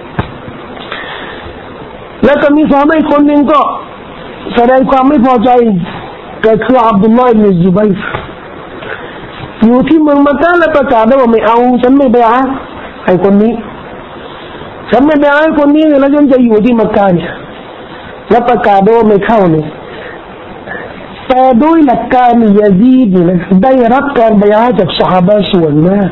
แล้วก็มีซอฮาบะห์คนหนึ่งก็แสดงความไม่พอใจก็คืออับดุลลอฮ์อิบนุซุบัยร์อยู่ที่เมืองมักกะฮ์แล้วประกาศว่าไม่เอาฉันไม่ไปอ่ะไอ้คนนี้ฉันไม่ไปอ่ะไอ้คนนี้เนี่ยแล้วฉันจะอยู่ที่มักกะฮ์เนี่ยแล้วประกาศว่าไม่เข้าเนี่ยแต่โดยหลักการยะซีดเนี่ยได้รับการบัยอะห์จากซอฮาบะห์ส่วนมาก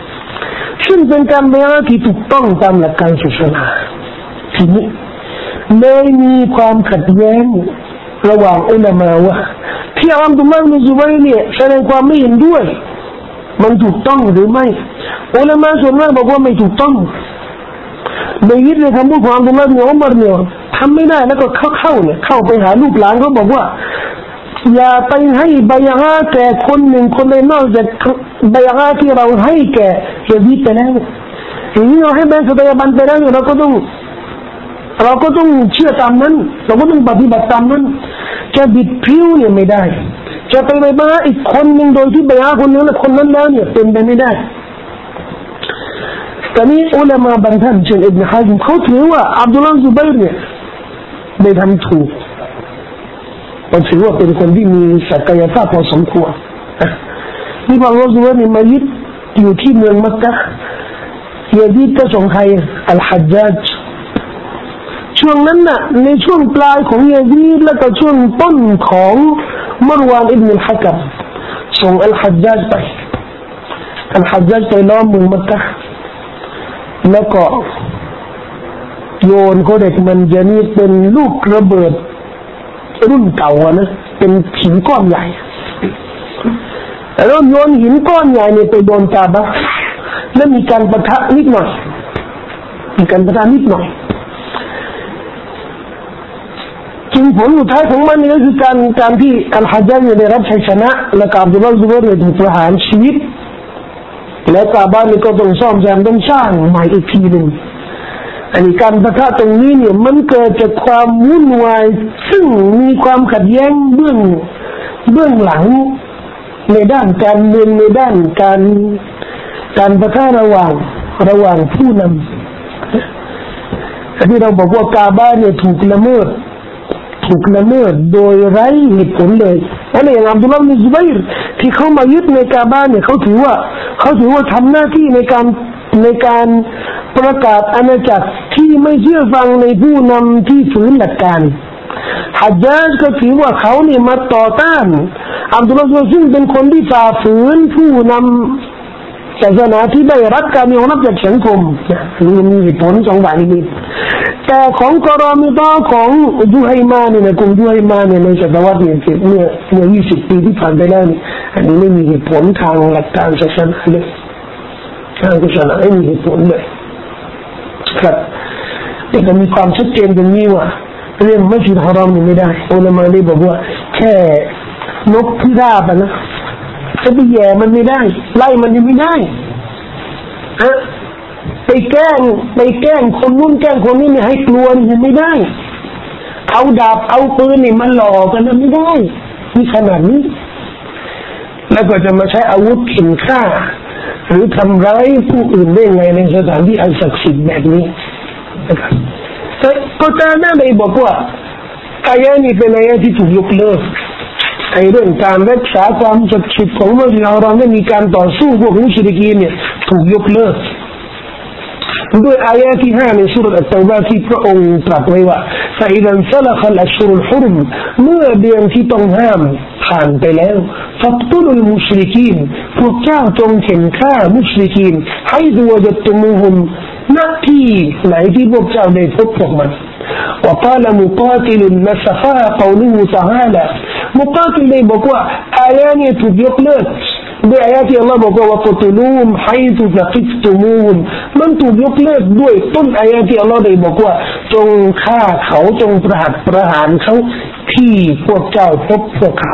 ซึ่งเป็นการบัยอะห์ที่ถูกต้องตามหลักการศาสนาทีนี้เลยมีความขัดแย้งระหว่างอุลามะว่าที่อับดุลลาห์ บิน ซุบัยร์เนี่ยแสดงความไม่เห็นด้วยมันถูกต้องหรือไม่อุลามะส่วนมากบอกว่าไม่ถูกต้องไม่ยึดในคำพูดของอับดุลลาห์ บิน อุมัรเนี่ยทำไม่ได้แล้วก็เข้าเข้าเนี่ยเข้าไปหาลูกหลานเขาบอกว่าอย่าไปให้บัยอะห์แก่คนหนึ่งคนใดนอกจากบัยอะห์ที่เราให้แก่ยะซีดไปแล้วอย่างนี้เราให้เป็นสถาบันไปแล้วเราก็ต้องเราก็ต้องเชื่อตามนั้นเราก็ต้องปฏิบัติตามนั้นจะบิดผิวเนี่ยไม่ได้จะไปไปมาอีกคนหนึ่งโดยที่บัยอะห์คนนั้นและคนนั้นแล้วเนี่ยเป็นไปไม่ได้ตอนนี้อุลามะบางท่านเช่นอิบนุฮะซัมเขาถือว่าอับดุลลาห์ ซุบัยร์เนี่ยได้ทำถูกมันถือว่าเป็นคนที่มีศักยภาพพอสมควรนี่พอรู้ว่านี่มายึดอยู่ที่เมืองมักกะฮ์ยะซีดก็ส่งใครอัลฮัจญาจช่วงนั้นน่ะในช่วงปลายของยะซีดและก็ช่วงต้นของมารวานอิบนุลฮะกัมส่งอัลฮัจญาจไปอัลฮัจญาจไปล้อมเมืองมักกะฮ์แล้วก็โยนโคเด็กมันจะนี่เป็นลูกระเบิดรุ่นเก่านะเป็นหินก้อนใหญ่แล้วโยนหินก้อนใหญ่เนี่ยไปโดนกาบะห์แล้วมีการปะทะนิดหน่อยมีการปะทะนิดหน่อยจึงผลสุดท้ายของมันนี่ก็คือการการที่อัลฮัจญาจได้รับชัยชนะและอับดุลลาห์ ซุบัยร์ถูกประหารชีวิตและกาบะห์นี่ก็ต้องซ่อมแซมต้องสร้างใหม่อีกทีหนึ่งอันนี้การปะทะตรงนี้เนี่ยมันเกิดจากความวุ่นวายซึ่งมีความขัดแย้งเบื้องเบื้องหลังในด้านการเมืองในด้านการการปะทะระหว่างระหว่างผู้นำที่เราบอกว่ากาบะห์เนี่ยถูกละเมิดถูกละเมิดโดยไร้เหตุผลเลยอันนี้อย่างอับดุลลาห์ บิน ซุบัยร์ที่เขามายึดในกาบะห์เนี่ยเขาถือว่าเขาถือว่าทำหน้าที่ในการในการประกาศอาณาจักรที่ไม่เชื่อฟังในผู้นำที่ฝืนหลักการฮัจญาจก็ถือว่าเขาเนี่ยมาต่อต้านอับดุลลาห์ ซึ่งเป็นคนที่ฝ่าฝืนผู้นำศาสนาที่ได้รับการยอมรับจากสังคมนี่มีเหตุผลสองฝ่ายนี้แต่ของกรอมิฎอของจุฮัยมาเนี่ยนะกลุ่มจุฮัยมาเนี่ยในศตวรรษเนี่ยเมื่อเมื่อยี่สิบปีที่ผ่านไปแล้วนี่อันนี้ไม่มีเหตุผลทางหลักการศาสนาเลยทางศาสนาไม่มีเหตุผลเลยครับแต่ก็มีความชัดเจนตรงนี้ว่าเรื่องมัสยิดฮารอมนี่ไม่ได้อุลามะได้บอกว่าแค่นกพิราบนะจะไปแย่มันไม่ได้ไล่มันยังไม่ได้อะไปแกล้งไปแกล้งคนนู้นแกล้งคนนี้เนี่ยให้กลัวนี่ไม่ได้เอาดาบเอาปืนนี่มันหลอกกันไม่ได้นี่ขนาดนี้แล้วก็จะมาใช้อาวุธขิงฆ่าหรือทำร้ายผู้อื่นได้ไงในสถานที่อันศักดิ์สิทธิ์แบบนี้นะครับแต่ก็ตามนั้นเลยบอกว่าอายะนี้เป็นอายะที่ถูกยกเลิกไอ้เรื่องการรักษาความศักดิ์สิทธิ์ของมัสยิดฮารอมได้มีการต่อสู้พวกมุชริกีนเนี่ยถูกยกเลิกด้วยอายะที่ห้าในสุรอัตตาวบะห์ที่พระองค์ตรัสไว้ว่าفإذا انسلخ الأشهر الحرمเมื่อเดือนที่ต้องห้ามผ่านไปแล้วفاقتلوا المشركينพวกเจ้าจงเข็นฆ่ามุชริกีนحيث وجدتموهمณที่ไหนที่พวกเจ้าได้พบพวกมันوقال مقاتل نسخها قوله تعالى مقاتلได้บอกว่าอายะนี้ถูกยกเลิกด้วยอายะที่อัลลอฮ์บอกว่า وقتلوهم حيث ثقفتموهم มันถูกยกเลิกด้วยต้นอายะที่อัลลอฮ์ได้บอกว่าจงฆ่าเขาจงประหารประหารเขาที่พวกเจ้าพบพวกเขา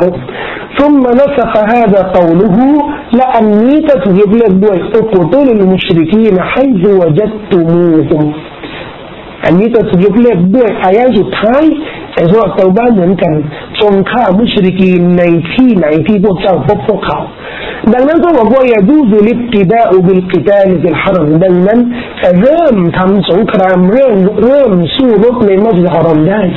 ثم نسخ هذا قوله และอันนี้ก็ถูกยกเลิกด้วย اقتلوا المشركين حيث وجدتموهم อันนี้ก็ถูกยกเลิกด้วยอายะสุดท้ายไอ้สุรเตาบะห์เหมือนกันจงฆ่ามุชริกีนในที่ไหนที่พวกเจ้าพบพวกเขาดังนั้นก็บอกว่ายะจูซุลิบติดาอุบิลกิตาลฟิลฮารอมดังนั้นเริ่มทำสงครามเริ่มเริ่มสู้รบในมัสยิดฮารอมได้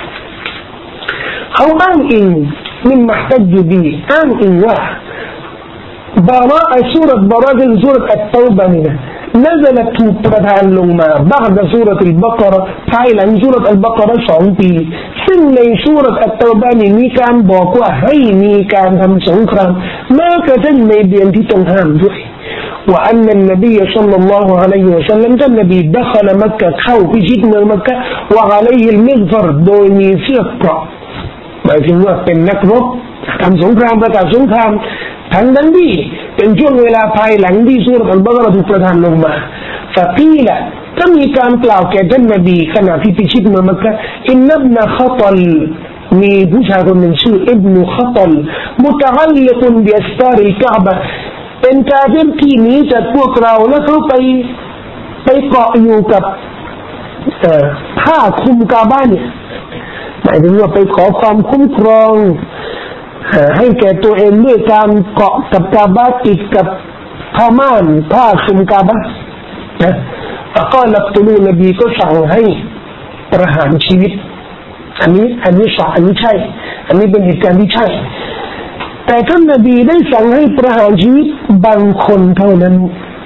เขาอ้างอิงมินมะตัจบีอ้างอิงว่าบาราอะซูเราะห์บาราะห์ซูเราะห์อัตเตาบะห์นี่نزلت ถูกประทานลงมาبعد سورة البقرة ภายหลังซูเราะห์อัลบะเกาะเราะห์สองปีซึ่งในซูเราะห์อัตเตาบะห์นี่มีการบอกว่าให้มีการทำสงครามแม้กระทั่งในเดือนที่ต้องห้ามด้วยว่าอันนั้นนบีศ็อลลัลลอฮุอะลัยฮิวะซัลลัมท่านนบีดะคลมักกะเข้าพิชิตเมืองมักกะวะอะลัยฮิลมิฆฟรโดยมีเสื้อเกราะหมายถึงว่าเป็นนักรบทำสงครามประกาศสงครามทั้งนั้นที่เป็นช่วงเวลาภายหลังที่ซูเราะห์อัลบะเกาะถูกประทานลงมาฟะกีละก็มีการกล่าวแก่ท่านนบีขณะที่พิชิตเมืองมักกะอินนับนะคอตัลมีผู้ชายคนหนึ่งชื่ออิบนุคอตัลมุตะอัลลิกุนบิอัสตาริลกะอ์บะเป็นกาเฟรที่หนีจากพวกเราแล้วเขาไปไปเกาะอยู่กับผ้าคลุมกาบะเนี่ยหมายถึงว่าไปขอความคุ้มครองให้แก่ตัวเองด้วยการเกาะกับกาบะติดกับผ้าม่านผ้าคลุมกาบะนะก็ลับตุลูนบีก็สั่งให้ประหารชีวิตอันนี้อันนี้สาอันนี้ใช่อันนี้เป็นเหตุการณ์ที่ใช่แต่ท่านนบีได้สั่งให้ประหารชีวิตบางคนเท่านั้น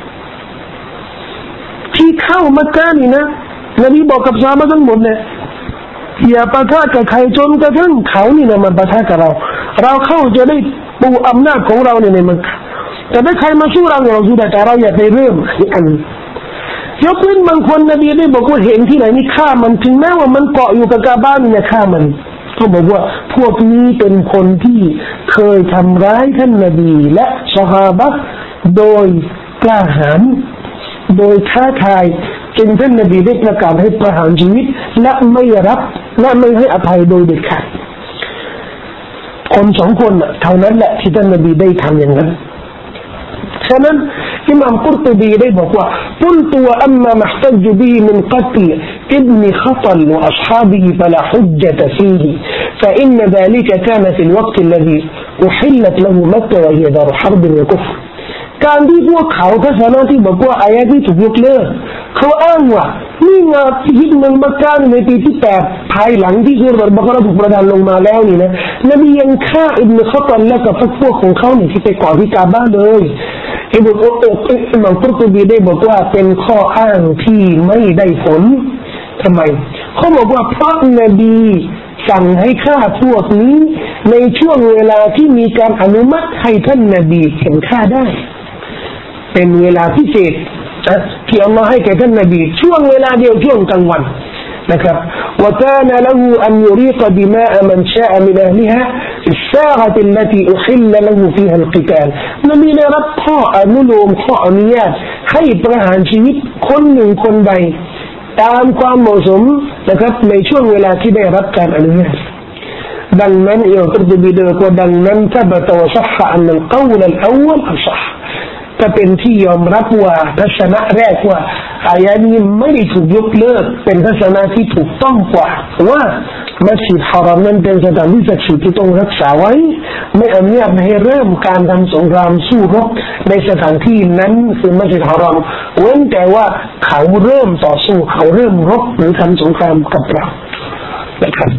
ที่เข้ามักกะนี่นะนบีบอกกับซอฮาบะห์ทั้งหมดเนี่ยอย่าปะทะกับใครจนกระทั่งเขานี่นะมาปะทะกับเราเราเข้าจะได้ปูอำนาจของเราในในมักกะแต่ถ้าใครมาสู้เราเราสู้ได้แต่เราอย่าไปเริ่มอันยกเว้นบางคนนบีได้บอกว่าเห็นที่ไหนนี่ฆ่ามันถึงแม้ว่ามันเกาะอยู่กับกาบะนี่นะฆ่ามันเขาบอกว่าพวกนี้เป็นคนที่เคยทำร้ายท่านนบีและซอฮาบะห์โดยกล้าหาญโดยท้าทายจนท่านนบีได้ประกาศให้ประหารชีวิตและไม่รับและไม่ให้อภัยโดยเด็ดขาดคนสองคนเท่านั้นแหละที่ท่านนบีได้ทำอย่างนั้นฉะนั้นอิหม่ามกุรตุบีได้บอกว่ากุลตุวะอัมมามัฮตัจบิฮิมินกัตลอิบนิคอตัลวะอัศฮาบิฮิฟะลาฮุจญะตะฟีฮิฟะอินนะซาลิกะกานะฟิลวักติลลัซีอุฮิลลัตละฮูมักกะวะฮิยะดารุฮัรบิวะกุฟรการที่พวกเขาทัศนะที่บอกว่าอายะที่ถูกยกเลิกเขาอ้างว่านี่งาพิชิตเมืองมักกะในปีที่แปดภายหลังที่ซูเราะห์อัลบะเกาะถูกประทานลงมาแล้วนี่นะนบียังฆ่าอิบนุคอตัลและกับพวกของเขาเนี่ยที่ไปก่อที่กาบะเลยอิบนุอุตัยอิหม่ามกุรตุบีได้บอกว่าเป็นข้ออ้างที่ไม่ได้ผลทำไมเขาบอกว่าเพราะนบีสั่งให้ฆ่าพวกนี้ในช่วงเวลาที่มีการอนุมัติให้ท่านนบีเห็นฆ่าได้เป็นเวลาพิเศษที่อัลลอฮ์ให้แก่ท่านนบีช่วงเวลาเดียวช่วงกลางวันนะครับว่าكان له أن يريق دماء من شاء من أهلها في الساعة التي أحل له فيها القتال นบีได้รับข้ออนุโลมข้ออนุญาตให้ประหารชีวิตคนหนึ่งคนใดตามความเหมาะสมนะครับในช่วงเวลาที่ได้รับการอนุญาตดังนั้นอิบนุกุรตุบีได้บอกว่าดังนั้นถ้าบะตะวะซัฮฮะอันนัลกอลอัลอวัลอัศฮก็เป็นที่ยอมรับว่าทัศนะแรกว่าอายะนี้ไม่ได้ถูกยกเลิกเป็นทัศนะที่ถูกต้องกว่าว่ามัสยิดฮารอมนั้นเป็นสถานที่ศักดิ์สิทธิ์ที่ต้องรักษาไว้ไม่อนุญาตให้เริ่มการทำสงครามสู้รบในสถานที่นั้นคือมัสยิดฮารอมเว้นแต่ว่าเขาเริ่มต่อสู้เขาเริ่มรบหรือทำสงครามกับเรานะครับ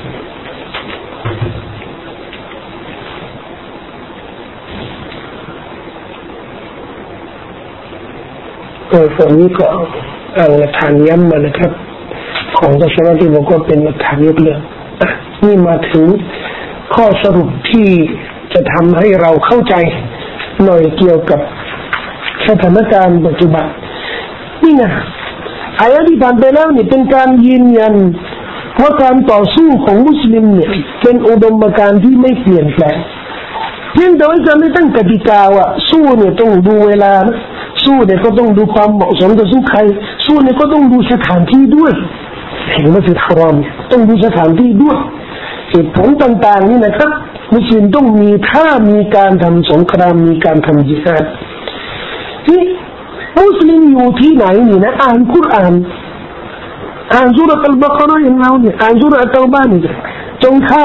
ก็ส่วนนี้ก็เอาหลักฐานย้ำมานะครับของทัศนะที่บอกว่าเป็นหลักฐานยกเลิกนี่มาถึงข้อสรุปที่จะทำให้เราเข้าใจหน่อยเกี่ยวกับสถานการณ์ปัจจุบันนี่นะอายะที่ผ่านไปแล้วนี่เป็นการยืนยันว่าการต่อสู้ของมุสลิมเนี่ยเป็นอุดมการณ์ที่ไม่เปลี่ยนแปลงเพียงแต่ว่าจะไม่ตั้งกติกาว่าสู้เนี่ยต้องดูเวลานะสู้เนี่ยก็ต้องดูความเหมาะสมกับสู้ใครสู้เนี่ยก็ต้องดูสถานที่ด้วยเห็นมัสยิดฮารอมต้องดูสถานที่ด้วยเหตุผลต่างๆนี่นะครับมุสลิมต้องมีถ้ามีการทำสงครามมีการทำญิฮาดที่มุสลิมอยู่ที่ไหนนี่นะอ่านกุรอานอ่านซูเราะห์อัลบะเกาะอย่างเราเนี่ยอ่านซูเราะห์อัตเตาบะนี่จงฆ่า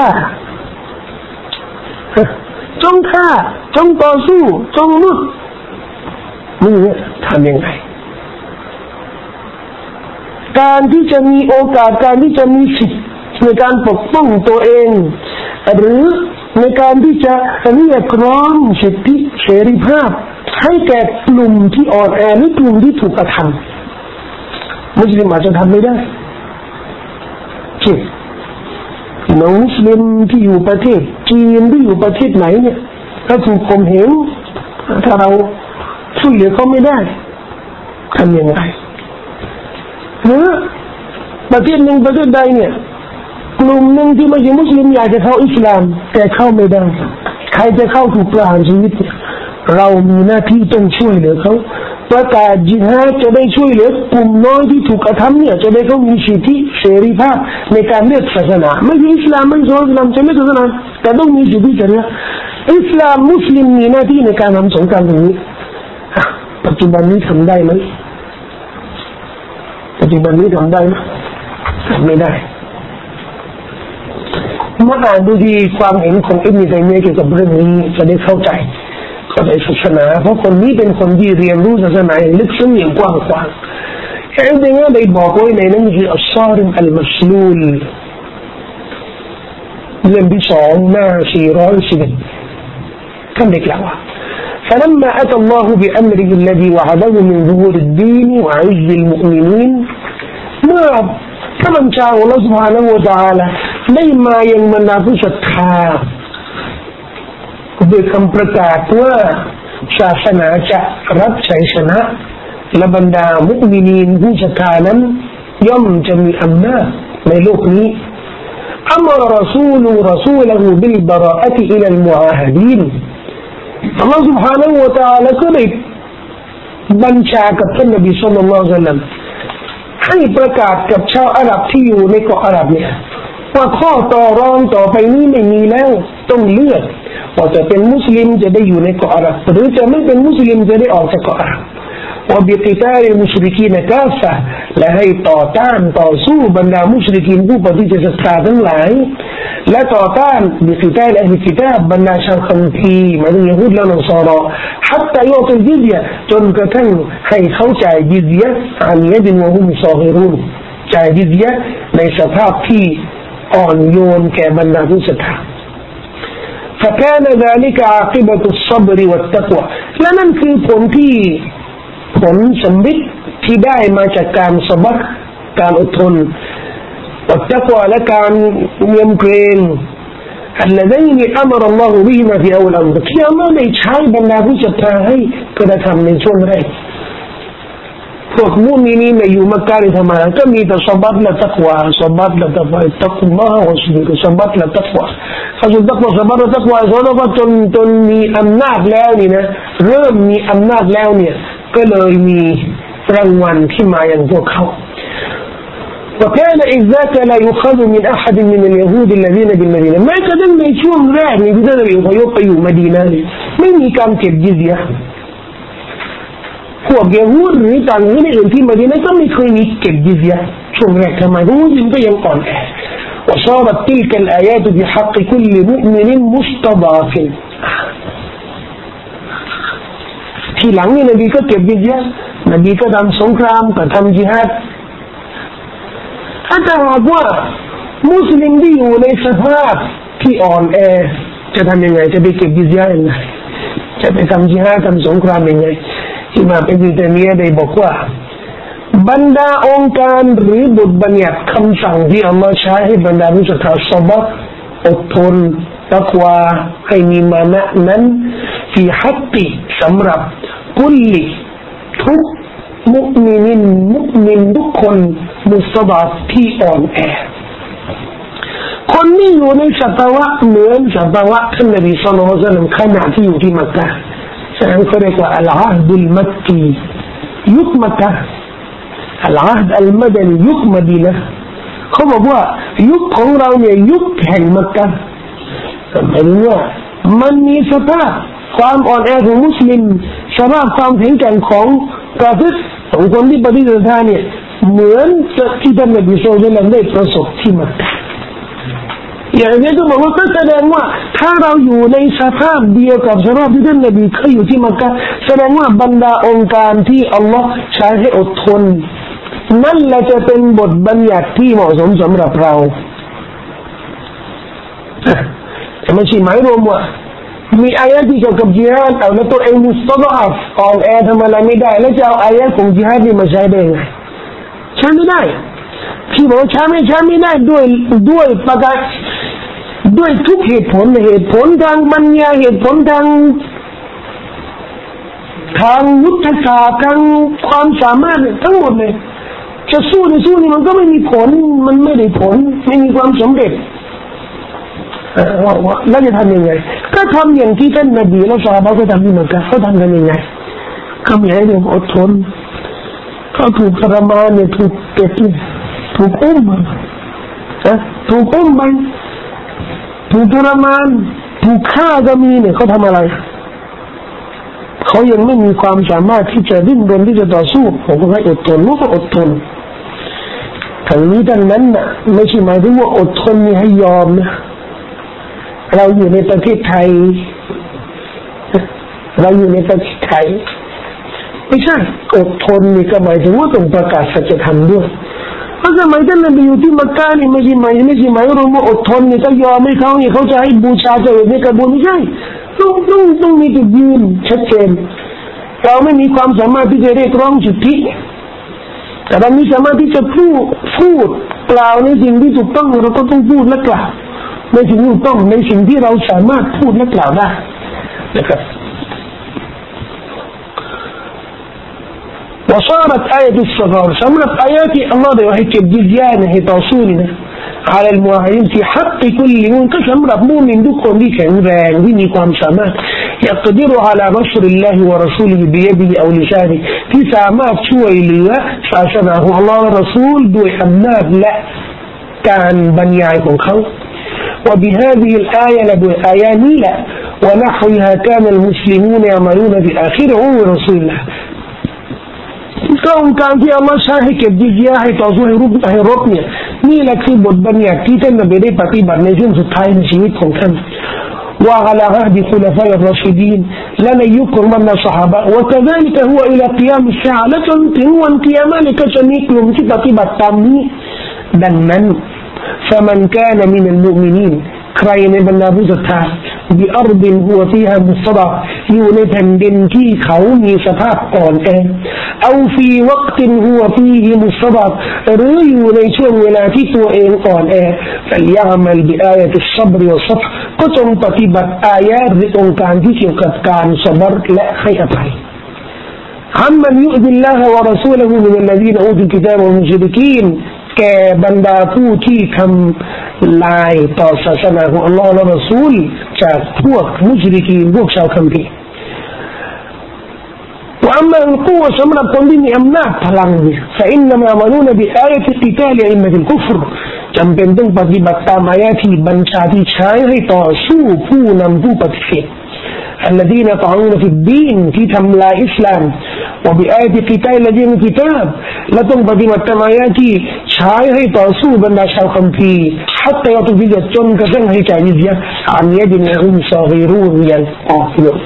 จงฆ่าจงต่อสู้จงลุกนี่ทำยังไงการที่จะมีโอกาสการที่จะมีสิทธิ์ในการปกป้องตัวเองหรือในการที่จะเรียกร้องสิทธิเสรีภาพให้แก่กลุ่มที่อ่อนแอหรือกลุ่มที่ถูกกระทำมุสลิมอาจจะทำไม่ได้เช่นน้องมุสลิมที่อยู่ประเทศจีนที่อยู่ประเทศไหนเนี่ยถ้าถูกข่มเหงถ้าเราช่วยเหลือเขาไม่ได้ทำยังไงหรือประเทศหนึ่งประเทศใดเนี่ยกลุ่มหนึ่งที่ไม่ใช่มุสลิมอยากจะเข้าอิสลามแต่เข้าไม่ได้ใครจะเข้าถูกประหารชีวิตเรามีหน้าที่ต้องช่วยเหลือเขาประกาศญิฮาดจะได้ช่วยเหลือกลุ่มน้อยที่ถูกกระทำเนี่ยจะได้เขามีสิทธิเสรีภาพในการเลือกศาสนาไม่ใช่อิสลามไม่ใช่อิสลามจะเลือกศาสนาแต่ต้องมีสิทธิเสรีอิสลามมุสลิมมีหน้าที่ในการทำสงครามตรงนี้ปัจจุบันนี้ทำได้ไหมปัจจุบันนี้ทำได้ไหมไม่ได้มาอ่านดูดีความเห็นของอิบนุตัยมียะห์เกี่ยวกับเรื่องนี้จะได้เข้าใจเข้าใจศาสนาเพราะคนนี้เป็นคนที่เรียนรู้ศาสนาอย่างลึกซึ้งอย่างกว้างขวางแค่นี้ได้บอกไว้ในหนังสืออัลซาริมอัลมัสลูลเล่มที่สองหน้าสี่ร้อยสิบเอ็ดท่านได้กล่าวว่า فلما أتى الله بأمره الذي وعده من ظهور الدين وعز المؤمنين เมื่อพระบัญชาของอัลเลาะห์ซุบฮานะฮูวะตะอาลาได้มายังบรรดาผู้ศรัทธาโดยคำประกาศว่าศาสนาจะรับชัยชนะและบรรดามุมินีนผู้ศรัทธานั้นย่อมจะมีอำนาจในโลกนี้อัมรรอซูลรอซูลฮูบิลบะราอะติอิลัลมุอาฮะดีนอัลลอฮฺ سبحانه และ تعالى ก็ได้บัญชากับท่านนบีศ็อลลัลลอฮุอะลัยฮิวะซัลลัมให้ประกาศกับชาวอาหรับที่อยู่ในเกาะอาหรับเนี่ยว่าข้อต่อรองต่อไปนี้ไม่มีแล้วต้องเลือกว่าจะเป็นมุสลิมจะได้อยู่ในเกาะอาหรับหรือจะไม่เป็นมุสลิมจะได้ออกจากเกาะอาหรับว่าบิกิตาลมุชริกีนกาฟะและให้ต่อต้านต่อสู้บรรดามุชริกีนผู้ปฏิเสธศรัทธาทั้งหลายและต่อต้านบิกิตาลอัลกิตาบบรรดาชาวคัมภีร์หมายถึงยิวและนัสรอฮัตตายุติจิซยะจนกระทั่งให้เขาจ่ายจิซยะอันยะดินวะฮุมซอฮิรุนจ่ายจิซยะในสภาพที่อ่อนโยนแก่บรรดาผู้ศรัทธา فكان ذلك عاقبة الصبر والتقوى และนั่นคือผลที่ผลสำเร็จที่ได้มาจากการสบัรการอดทนวัตตะกวาและการยำเกรงاللذين أمر الله بهما في أول الأمر ที่อัลเลาะห์ได้ใช้บรรดาผู้ศรัทธาให้กระทำในช่วงแรกพวกมุมินีนอยู่มักกะห์ทำไมก็มีแต่สบัรและตักวาสบัรและตักวาตักุลลอฮ์วะซุบิรสบัรและตักวาถ้าสุดตักวาสบัรและตักวาสบัรจนจนมีอำนาจแล้วนี่นะเริ่มมีอำนาจแล้วเนี่ยก็เลยมีรางวัลที่มาอย่างพวกเขาوكان إذ ذاك لا يؤخذ من أحد من اليهود الذين بالمدينة ما كانในช่วงแรกนี่ที่ท่านนบีอพยพไปอยู่มะดีนะห์นี่ไม่มีการเก็บญิซยะห์พวกยิวหรือต่างประเทศอื่นที่มะดีนะห์ก็ไม่เคยมีเก็บญิซยะห์ช่วงแรกทำไมเพราะมุสลิมก็ยังอ่อนแอ وصارت تلك الآيات بحق كل مؤمن مستضعف ทีหลังนี่นบีก็เก็บญิซยะห์นบีก็ทำสงครามก็ทำญิฮาดถ้าจะบอกว่ามุสลิมที่อยู่ในสภาพที่อ่อนแอจะทำยังไงจะไปเก็บญิซยะห์ยังไงจะไปทำญิฮาดทำสงครามยังไงอิหม่ามอิบนุตัยมียะห์ได้บอกว่าบรรดาองค์การหรือบทบัญญัติคำสั่งที่อัลลอฮ์ใช้ให้บรรดาผู้ศรัทธาซะบัรอดทนตักวาให้มีมานะนั้นที่ฮักกิสำหรับกุลลิทุกมุมินินมุมินทุกคนมุสตะดที่อ่อนแอคนที่อยู่ในสภาวะเหมือนสภาวะท่านนบีศ็อลลัลลอฮุอะลัยฮิวะซัลลัมขณะที่อยู่ที่มักกะห์ฉะนั้นเขาเรียกว่าอัลอาฮดุลมักกียุคมักกะห์อัลอาฮดอัลมะดานียุคมะดีนะห์เขาบอกว่ายุคของเราเนี่ยยุคแห่งมักกะห์หมายถึงว่ามันมีสภาพความอ่อนแอของมุสลิมสภาพความแข็งแกร่งของกาเฟรของคนที่ปฏิเสธเนี่ยเหมือนที่ท่านนบีศ็อลลัลลอฮุอะลัยฮิวะซัลลัมได้ประสบที่มักกะห์อย่างนี้ก็บอกว่าก็แสดงว่าถ้าเราอยู่ในสภาพเดียวกับสภาพที่ท่านนบีเคยอยู่ที่มักกะห์แสดงว่าบรรดาองค์การที่อัลลอฮ์ใช้ให้อดทนนั่นแหละจะเป็นบทบัญญัติที่เหมาะสมสำหรับเราแต่ไม่ใช่หมายรวมว่ามีอายะที่เกี่ยวกับญิฮาดเอาแล้วตัวเองมุสตะดอฟอ่อนแอทำอะไรไม่ได้แล้วจะเอาอายะของญิฮาดนี่มาใช้ได้ไงใช้ไม่ได้ที่บอกใช้ไม่ใช้ไม่ได้ด้วยด้วยประการด้วยทุกเหตุผลเหตุผลทางปัญญาเหตุผลทางทางยุทธศาสตร์ทางความสามารถทั้งหมดเลยจะสู้ในสู้นี่มันก็ไม่มีผลมันไม่ได้ผลไม่มีความสำเร็จว่าว่าแล้วจะทำยังไงก็ทำอย่างที่ท่านนบีและซอฮาบะห์ก็ทำที่มักกะฮ์เขาทำกันยังไงเขามีให้เรื่องอดทนเขาถูกทรมานเนี่ยถูกเก็บเนี่ยถูกอุ้มนะถูกอุ้มไปถูกทรมานถูกฆ่าก็มีเนี่ยเขาทำอะไรเขายังไม่มีความสามารถที่จะดิ้นรนที่จะต่อสู้ผมก็ให้อดทนลูกก็อดทนทั้งนี้ทั้งนั้นน่ะไม่ใช่หมายถึงว่าอดทนนี่ให้ยอมนะเราอยู่ในประเทศไทยเราอยู่ในประเทศไทยไม่ใช่อดทนนี่ก็หมายถึงว่าต้องประกาศสัจธรรมด้วยเพราะสมัยท่านนบีอยู่ที่มักกะนี่ไม่ใช่หมายไม่ใช่หมายว่าอดทนนี่ก็ยอมให้เขาเนี่ยเขาจะให้บูชาจะไม่กระบุนไม่ใช่ต้องต้องต้องมีจุดยืนชัดเจนเราไม่มีความสามารถที่จะเรียกร้องสิทธิแต่เรามีสามารถที่จะพูดพูดกล่าวในสิ่งที่ถูกต้องเราก็ต้องพูดและกล่าวในสิ่งที่ถูกต้องในสิ่งที่เราสามารถพูดและกล่าวได้นะครับوصارت آية الصغار سمرت آيات الله ده وهي كبجزيان هي توصولنا على المواهين في حق كل من كسمرت مؤمن دكم دي كنبان ديني قام سامات يقدر على نصر الله ورسوله بيده أو لسانه في سامات شوي لله فأسناه الله ورسول دو حماد لا كان بنياكم خو وبهذه الآية لدو آيان لا ونحوها كان المسلمون يعملون في آخره ورسول اللهก็องค์การที่อัลลอฮ์ใช้ให้เก็บจิซยะห์ให้ต่อสู้ให้รบให้รบเนี่ยนี่แหละคือบทบัญญัติที่ท่านนบีได้ปฏิบัติในช่วงสุดท้ายในชีวิตของท่านว่าอะลาฮ์ดิคุลฟาอัรรอชิดีนและในยุคของบรรดาซอฮาบะห์และก็นั่นก็หัวอิลากิยามอัสซาอะห์และจนถึงวันกิยามะห์ก็จะมีกลุ่มที่ปฏิบัติตามนี้ดังนั้น فمن كان من المؤمنين ใครในบรรดาผู้ศรัทธาบิอัรดินหัวฟีฮามุสฎะอยู่ในแผ่นดินที่เขามีสภาพอ่อนแอเอาฟีวักตินหัวฟีฮิมุสฎะหรืออยู่ในช่วงเวลาที่ตัวเองอ่อนแอฟัลยะอ์มัลบิอายะติศศบรวัศฟก็จงปฏิบัติอายะห์หรือองค์การที่เกี่ยวกับการศบรและให้อภัยعمن يؤذي الله ورسوله من الذين أوتوا الكتاب والمشركين แก่บรรดาผู้ที่ทำลายต่อศาสนาของอัลลอฮ์และรอซูลจากพวกมุชริกีนพวกชาวคัมภีร์ว่าอัมมาอัลกุวะสำหรับคนที่มีอำนาจพลังเนี่ยفإنما يعملون بآية قتال أئمة الكفر จำเป็นต้องปฏิบัติตามอายะห์ที่บัญชาที่ใช้ให้ต่อสู้ผู้นำผู้ปฏิเสธالذين طعنون في الدين ที่ทำลายอิสลามوبآية قتال الذين الكتاب และต้องปฏิบัติตามอายะห์ที่ใช้ให้ต่อสู้บรรดาชาวคัมภีร์ حتى يعطوا الجزية จนกระทั่งให้จ่ายจิซยะห์عن يد وهم صاغرون อย่างอ่อนโยน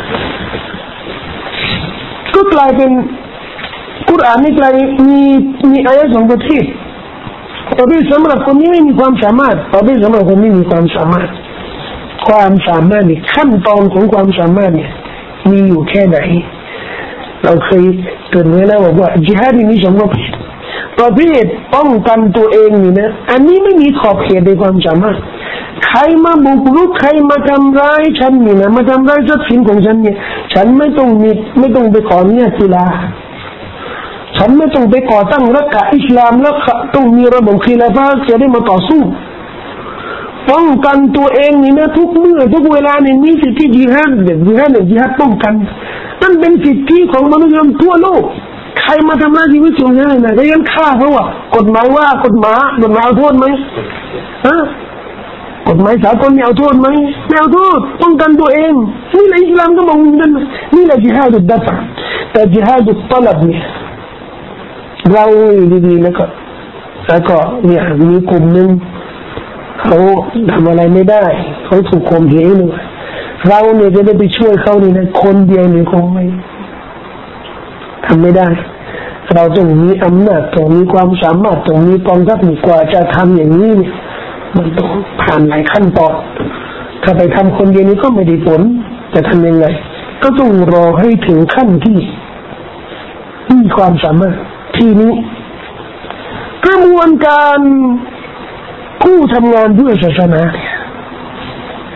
ก็กลายเป็นกุรอานนี่กลายมีมีอายะห์สองประเภทประเภทสำหรับคนที่ไม่มีความสามารถประเภทสำหรับคนที่มีความสามารถความสามารถนี่ขั้นตอนของความสามารถเนี่ยมีอยู่แค่ไหนเราเคยเกิดไว้แล้วบอกว่าจิฮาดมีสองประเภทประเภทป้องกันตัวเองนี่นะอันนี้ไม่มีขอบเขตในความสามารถใครมาบุกรุกใครมาทำร้ายฉันนี่นะมาทำร้ายทรัพย์สินของฉันเนี่ยฉันไม่ต้องมีไม่ต้องไปขอเนี่ยศิลาฉันไม่ต้องไปก่อตั้งรัฐอิสลามแล้วต้องมีระบบคีลาฟะห์จะได้มาต่อสู้ป้องกันตัวเองนี่นะทุกเมื่อทุกเวลาเนี่ยมีสิทธิจิฮาดเนี่ยจิฮาดเนี่ยจิฮาดป้องกันนั่นเป็นสิทธิของมนุษย์ทั่วโลกใครมาทำร้ายชีวิตของฉันนะก็ยังฆ่าเขาอ่ะกฎหมายว่ากฎหมายกฎหมายเอาโทษไหมฮะกฎหมายสากลเนี่ยเอาโทษไหมไม่เอาโทษป้องกันตัวเองนี่แหละอิสลามก็บอกนั่นนี่แหละจิฮาดุดดัฟะแต่จิฮาดุตตลับเนี่ยเราดีๆแล้วก็แล้วก็เนี่ยมีกลุ่มนึงเขาทำอะไรไม่ได้เขาถูกข่มเหงเลยเราเนี่ยจะได้ไปช่วยเขานี่นะคนเดียวนี่คงไม่ทำไม่ได้เราต้องมีอำนาจต้องมีความสามารถต้องมีกองทัพกว่าจะทำอย่างนี้เนี่ยมันต้องผ่านหลายขั้นตอนถ้าไปทำคนเดียวนี้ก็ไม่ได้ผลจะทำยังไงก็ต้องรอให้ถึงขั้นที่มีความสามารถที่นี้กระบวนการผู้ทำงานเพื่อศาสนา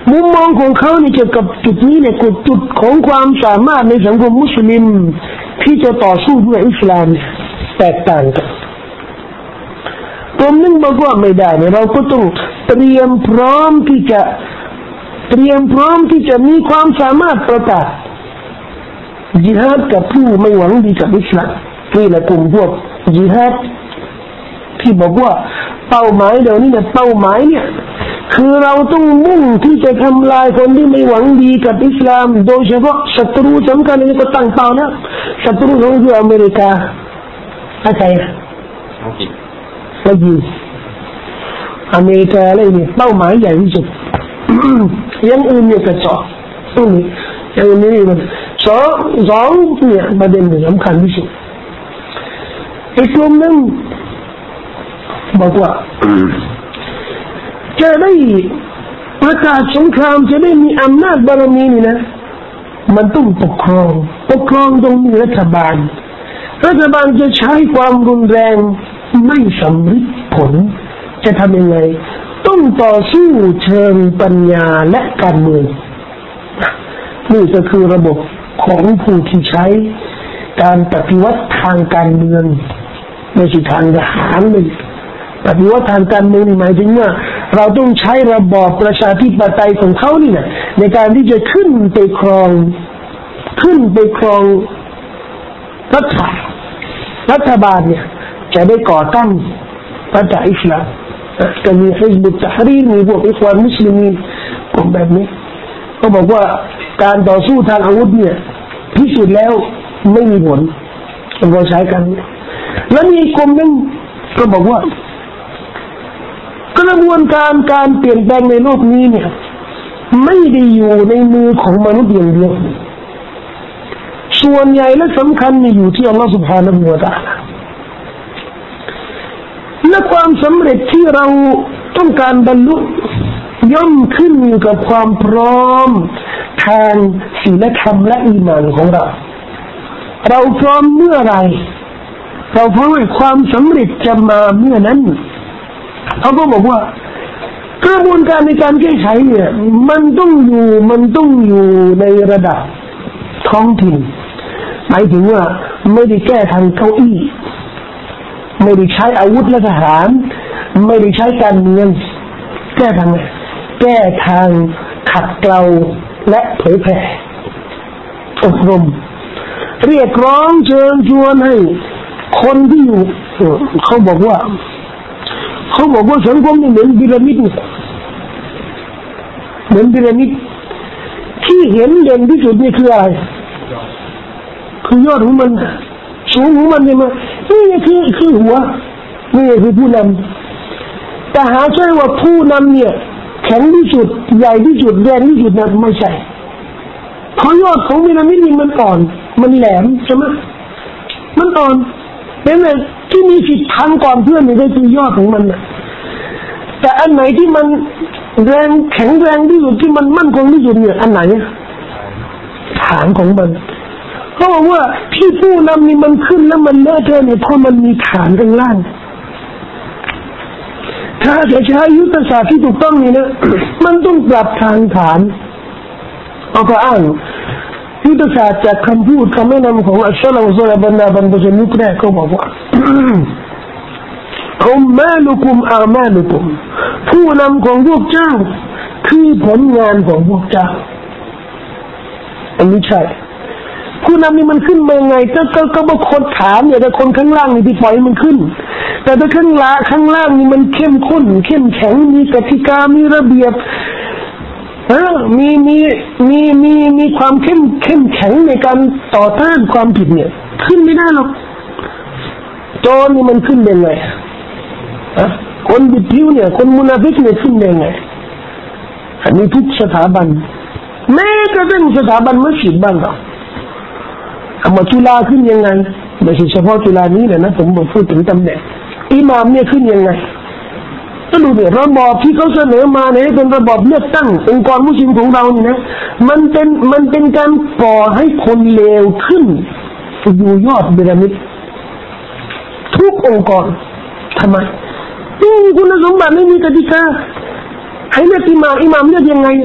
มุมมองของเขาเนี่ยเกี่ยวกับจุดนี้เนี่ยคือจุดของความสามารถในสังคมมุสลิมที่จะต่อสู้เพื่ออิสลามเนี่ยแตกต่างกันตรงนึงบอกว่าไม่ได้เนี่ยเราก็ต้องเตรียมพร้อมที่จะเตรียมพร้อมที่จะมีความสามารถประกาศญิฮาดกับผู้ไม่หวังดีกับอิสลามนี่แหละกลุ่มพวกญิฮาดที่บอกว่าเป้าหมายเดี๋ยวนี้เนี่ยเป้าหมายเนี่ยคือเราต้องมุ่งที่จะทำลายคนที่ไม่หวังดีกับอิสลามโดยเฉพาะศัตรูสำคัญนี่ก็ตั้งเป้านะศัตรูของคืออเมริกาอะไรนะว่ายิงอเมริกาอะไรนี่เป้าหมายใหญ่ที่สุดยังอื่นเนี่ยกระจอกตรงนี้ยังอื่นนี่มันสองสองเนี่ยประเด็นสำคัญที่สุดอีกกลุ่มนึงบอกว่าจะได้ประกาศสงครามจะได้มีอำนาจบารมีนี่นะมันต้องปกครองปกครองตรงนี้รัฐบาลรัฐบาลจะใช้ความรุนแรงไม่สำเร็จผลจะทำยังไงต้องต่อสู้เชิงปัญญาและการเมืองนี่ก็คือระบบของผู้ที่ใช้การปฏิวัติทางการเมืองไม่ใช่ทางทหารเลยปฏิวัติทางการเมืองหมายถึงว่าเราต้องใช้ระบอบประชาธิปไตยของเขานี่นะในการที่จะขึ้นไปครองขึ้นไปครองรัฐรัฐบาลเนี่ยจะได้ก่อตั้งรัฐอิสลามจะมีฮิซบุตตะฮรีรมีพวกอิควานมุสลิมีนกลุ่มแบบนี้เขาบอกว่าการต่อสู้ทางอาวุธเนี่ยพิสูจน์แล้วไม่มีผลเราใช้กันแล้วมีกลุ่มนึงก็บอกว่ากระบวนการการเปลี่ยนแปลงในโลกนี้เนี่ยไม่ได้อยู่ในมือของมนุษย์อย่างเดียวส่วนใหญ่และสำคัญนี่อยู่ที่อัลลอฮฺ سبحانه และ تعالى และความสำเร็จที่เราต้องการบรรลุย่อมขึ้นอยู่กับความพร้อมทางศีลธรรมและอีหม่านของเราเราพร้อมเมื่อไรเราพร้อมให้ความสำเร็จจะมาเมื่อนั้นเขาก็บอกว่ากระบวนการในการแก้ไขเนี่ยมันต้องอยู่มันต้องอยู่ในระดับท้องถิ่นหมายถึงว่าไม่ได้แก้ทางเก้าอี้ไม่ได้ใช้อาวุธและทหารไม่ได้ใช้การเมืองแก้ทางไหนแก้ทางขัดเกลาและเผยแผ่อบรมเรียกร้องเชิญชวนให้คนที่อยู่เขาบอกว่าเขาบอกว่าสังคมนี่เหมือนพีระมิดเหมือนพีระมิดที่เห็นเด่นที่สุดนี่คืออะไรคือยอดของมันสูงของมันเนี่ยมันนี่คือคือหัวนี่คือผู้นำแต่หาใช่ว่าผู้นำเนี่ยแข็งที่สุดใหญ่ที่สุดแรงที่สุดนะไม่ใช่เพราะยอดของพีระมิดนี่มันอ่อนมันแหลมใช่ไหมมันอ่อนเป็นไงที่มีสิทธิ์ทำก่อนเพื่อนนี่ก็คือยอดของมันนะแต่อันไหนที่มันแรงแข็งแรงที่สุดที่มันมั่นคงที่สุดเนี่ยอันไหนฐานของมันเขาบอกว่าที่ผู้นำนี่มันขึ้นแล้วมันเลอะเทอะเนี่ยเพราะมันมีฐานข้างล่างถ้าจะใช้ยุทธศาสตร์ที่ถูกต้องนี่นะมันต้องปรับทางฐานเอาก็อ้างยุทธศาสตร์จากคำพูดคำแนะนำของอัลลอฮฺและสุลบรรดาบรรพชนยุคแรกเขาบอกว่าอุมมาลุกุมอามาลุกุมผู้นำของพวกเจ้าคือผลงานของพวกเจ้าอันนี้ใช่ผู้นำนี่มันขึ้นมาไงก็ก็ก็บางคนถามเนี่ยแต่คนข้างล่างนี่ที่ปล่อยมันขึ้นแต่ถ้าข้างล่างข้างล่างนี่มันเข้มข้นเข้มแข็งมีกติกามีระเบียบเออมีมีมีมีมีความเข้มเข้มแข็งในการต่อต้านความผิดเนี่ยขึ้นไม่ได้หรอกโจรนี่มันขึ้นได้ไงอะคนบิดผิวเนี่ยคนมุนาฟิกเนี่ยขึ้นได้ไงอันนี้ทุกสถาบันแม้กระทั่งสถาบันมัสยิดบ้านเราอามาจุฬาขึ้นยังไงไม่ใช่เฉพาะจุฬานี้แหละนะผมบอกพูดถึงตำแหน่งอิหม่ามเนี่ยขึ้นยังไงก็ดูเนี่ยระบอบที่เขาเสนอมาเนี่ยเป็นระบอบเลือกตั้งองค์กรมุสลิมของเรานี่นะมันเป็นมันเป็นการก่อให้คนเลวขึ้นอยู่ยอดพีระมิดทุกองค์กรทำไมนี่คุณสมบัติไม่มีกติกาให้เลือกอิหม่ามอิหม่ามเลือกยังไง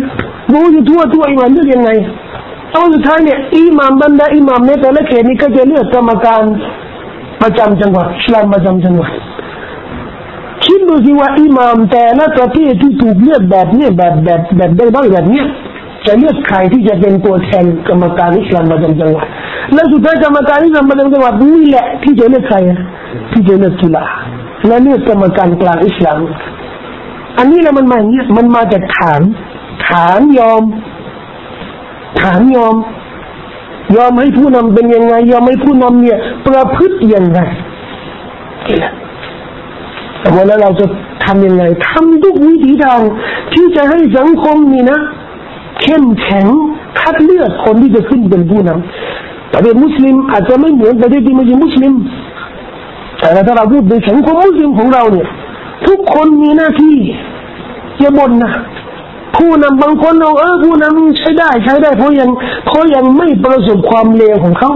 รู้อยู่ทั่วทั่วอิหม่ามเลือกยังไงเอาสุดท้ายเนี่ยอิหม่ามบรรดาอิหม่ามในแต่ละเขตนี้ก็จะเลือกกรรมการประจำจังหวัดอิสลามประจำจังหวัดคิดดูสิว่าอิหม่ามแต่ละประเทศที่ถูกเลือกแบบนี้แบบแบบแบบได้บ้างแบบนี้จะเลือกใครที่จะเป็นตัวแทนกรรมการอิสลามประจำจังหวัดและสุดท้ายกรรมการอิสลามประจำจังหวัดนี่แหละที่จะเลือกใครที่จะเลือกจุฬาและเลือกกรรมการกลางอิสลามอันนี้แหละมันมาอย่างนี้มันมาจากฐานฐานยอมฐานยอมยอมให้ผู้นำเป็นยังไงยอมให้ผู้นำเนี่ยประพฤติยังไงนี่แหละแต่ว่าแล้วเราจะทำยังไงทำทุกวิถีทางที่จะให้สังคมนี่นะเข้มแข็งคัดเลือกคนที่จะขึ้นเป็นผู้นำประเทศมุสลิมอาจจะไม่เหมือนประเทศที่ไม่ใช่มุสลิมแต่ถ้าเราพูดในสังคมมุสลิมของเราเนี่ยทุกคนมีหน้าที่อย่าบ่นนะผู้นำบางคนเราเออผู้นำใช้ได้ใช้ได้เพราะยังเพราะยังไม่ประสบความเลวของเขา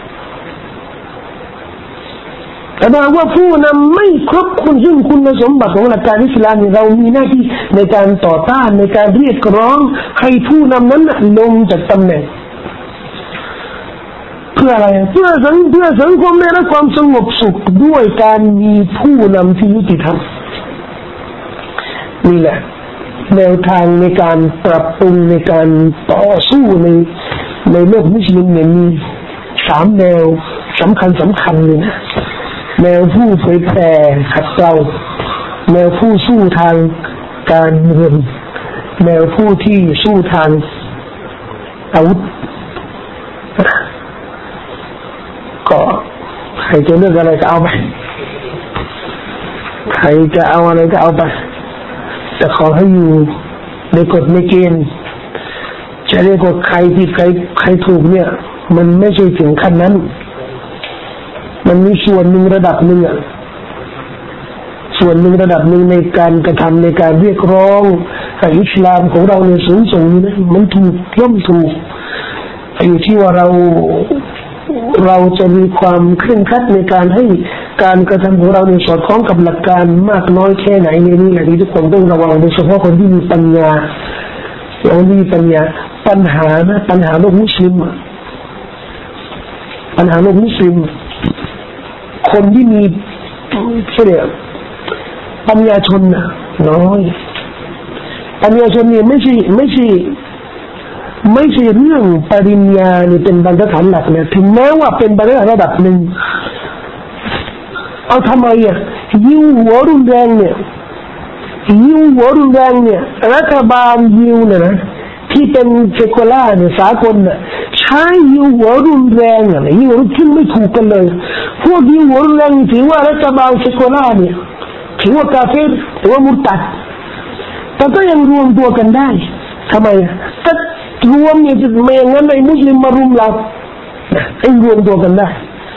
แต่ถ้าว่าผู้นำไม่ครบคุณซึ่งคุณสมบัติของหลักการอิสลามเรามีหน้าที่ในการต่อต้านในการเรียกร้องให้ผู้นำนั้นลงจากตำแหน่งเพื่ออะไรเพื่อสังเพื่อสังคมได้รับความสงบสุขด้วยการมีผู้นำที่ยุติธรรมนี่แหละแนวทางในการปรับปรุงในการต่อสู้ในในโลกมุสลิมเนี่ยมีสามแนวสำคัญสำคัญเลยนะแนวผู้เผยแผ่ขัดเกลาแนวผู้สู้ทางการเมืองแนวผู้ที่สู้ทางอาวุธก็ใครจะเลือกอะไรก็เอาไปใครจะเอาอะไรก็เอาไปแต่ขอให้อยู่ในกฎในเกณฑ์จะเรียกว่าใครผิดใครใครถูกเนี่ยมันไม่ใช่ถึงขั้นนั้นมันมีส่วนหนึ่งระดับหนึ่งอ่ะส่วนหนึ่งระดับหนึ่งในการกระทำในการเรียกร้องให้อิสลามของเราเนี่ยสูงส่งนี่นะมันถูกย่อมถูกอยู่ที่ว่าเราเราจะมีความเคร่งครัดในการให้การกระทำของเราในสอดคล้องกับหลักการมากน้อยแค่ไหนในนี้แหละที่ทุกคนต้องระวังโดยเฉพาะคนที่มีปัญญาคนที่มีปัญญาปัญหานะปัญหาโลกมุสลิมปัญหาโลกมุสลิมคนที่มีเรียกปัญญาชนน่ะน้อยปัญญาชนเนี่ยไม่ใช่ไม่ใช่ไม่ใช่เรื่องปริญญาเนี่ยเป็นบรรทัดฐานหลักเนี่ยถึงแม้ว่าเป็นบรรทัดฐานระดับหนึ่งเอาทำไมอ่ะยิวหัวรุนแรงเนี่ยยิวหัวรุนแรงเนี่ยรัฐบาลยิวเนี่ยนะที่เป็นเซโคล่าเนี่ยสากลน่ะใช้ยิวหัวรุนแรงอ่ะยิวหัวขึ้นไม่ถูกกันเลยพวกยิวหัวรุนแรงถือว่ารัฐบาลเซโคล่าเนี่ยถือว่ากาเฟรถือว่ามุตตัดแต่ก็ยังรวมตัวกันได้ทำไมก็รวมเนี่ยจะไม่อย่างนั้นในมุสลิมมารุมเราให้รวมตัวกันได้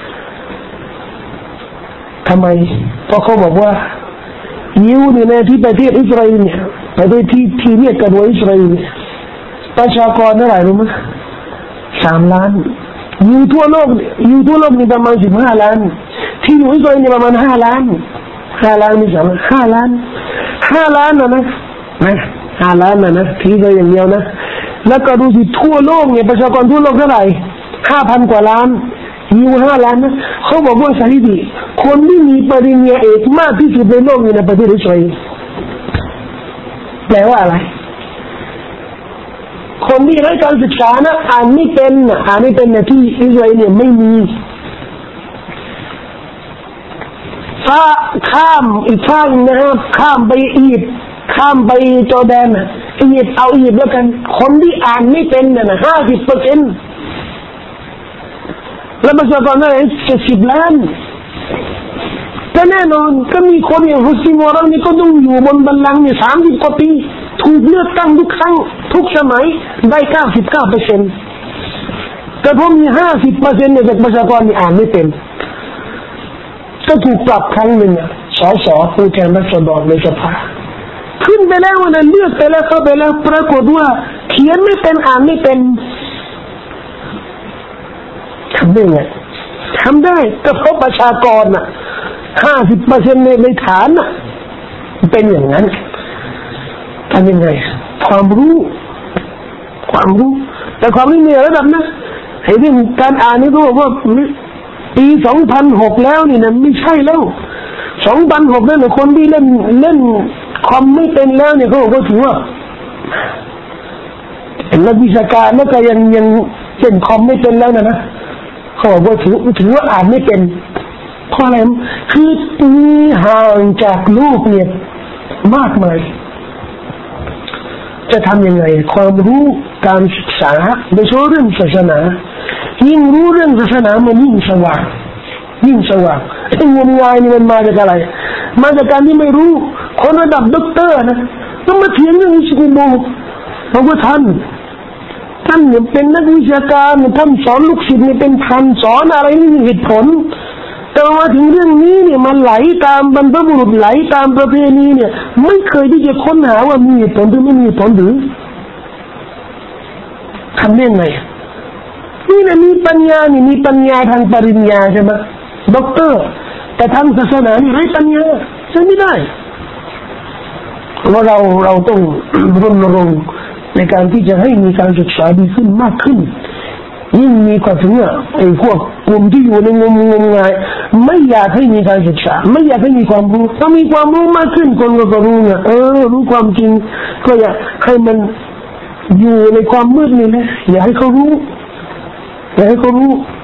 ทำไมเพราะเขาบอกว่ายิวเนี่ยในที่ประเทศอิสราเอลเนี่ยประเทศที่ที่เรียกกันว่าอิสราเอลเนี่ยประชากรเท่าไหร่รู้ไหมสามล้านยิวทั่วโลกยิวทั่วโลกมีประมาณสิบห้าล้านที่อยู่อิสราเอลเนี่ยประมาณห้าล้านห้าล้านมีสามห้าล้านห้าล้านนะนะนะห้าล้านนะนะที่ก็อย่างเดียวนะแล้วก็ดูสิทั่วโลกเนี่ยประชากรทั่วโลกเท่าไหร่ห้าพันกว่าล้านยิวห้าล้านนะเขาบอกว่าสถิติคนที่มีปริญญาเอกมากที่สุดในโลกอยู่ในประเทศอิสราเอลแปลว่าอะไรคนที่ไร้การศึกษานะอ่านไม่เป็นอ่านไม่เป็นนะที่อิสราเอลเนี่ยไม่มีถ้าข้ามอีกฝั่งนะครับข้ามไปอียิปต์ข้ามไปจอร์แดนนะอียิปต์เอาอียิปต์แล้วกันคนที่อ่านไม่เป็นนะห้าสิบเปอร์เซ็นต์แล้วประชากรเท่าไหร่เจ็ดสิบล้านก็แน่นอนก็มีคนอย่างฮุสซินวารังนี่ก็ต้องอยู่บนบัลลังก์เนี่ยสามสิบกว่าปีถูกเลือกตั้งทุกครั้งทุกสมัยได้เก้าสิบเก้าเปอร์เซ็นต์แต่พอมีห้าสิบเปอร์เซ็นต์เนี่ยจากประชากรนี่อ่านไม่เป็นก็ถูกปรับครั้งหนึ่งอ่ะสสผู้แทนราษฎรในสภาขึ้นไปแล้ววันนั้นเลือกไปแล้วเข้าไปแล้วปรากฏว่าเขียนไม่เป็นอ่านไม่เป็นทำได้ไงทำได้ก็เพราะประชากรน่ะห้าสิบเปอร์เซ็นต์ในในฐานน่ะเป็นอย่างนั้นทำยังไงความรู้ความรู้แต่ความรู้มีระดับนะไอ้เรื่องการอ่านนี่ก็บอกว่าปีสองพันหกแล้วนี่นะไม่ใช่แล้วสองพันหกนั่นคนที่เล่นเล่นคอมไม่เป็นแล้วเนี่ยเขาบอกว่าถือว่าเป็นนักวิชาการแล้วก็ยังยังเล่นคอมไม่เป็นแล้วนะนะเขาบอกว่าถือถือว่าอ่านไม่เป็นเพราะอะไรคือมีห่างจากลูกเนี่ยมากมายจะทำยังไงความรู้การศึกษาโดยเฉพาะเรื่องศาสนายิ่งรู้เรื่องศาสนามันยิ่งสว่างยิ่งสว่างไอ้งมงายนี่มันมาจากอะไรมาจากการที่ไม่รู้คนระดับด็อกเตอร์นะต้องมาเถียงเรื่องอิสกุโบเพราะว่าท่านท่านเนี่ยเป็นนักวิชาการท่านสอนลูกศิษย์เนี่ยเป็นพันสอนอะไรนี่มีเหตุผลแต่มาถึงเรื่องนี้เนี่ยมันไหลตามบรรพบุรุษไหลตามประเพณีเนี่ยไม่เคยที่จะค้นหาว่ามีเหตุผลหรือไม่มีเหตุผลหรือทำได้ไงนี่นะมีปัญญานี่มีปัญญาทางปริญญาใช่ไหมด็อกเตอร์แต่ทางศาสนานี่ไร้ปัญญาใช่ไม่ได้ว่าเราเราต้องรณรงค์ในการที่จะให้มีการศึกษาดีขึ้นมากขึ้นยิ่งมีความถึงอ่ะไอ้พวกกลุ่มที่อยู่ในงมงมงายไม่อยากให้มีการศึกษาไม่อยากให้มีความรู้ถ้ามีความรู้มากขึ้นคนก็จะรู้ไงเออรู้ความจริงก็อยากให้มันอยู่ในความมืดนี่นะอย่าให้เขารู้อย่าให้เขารู้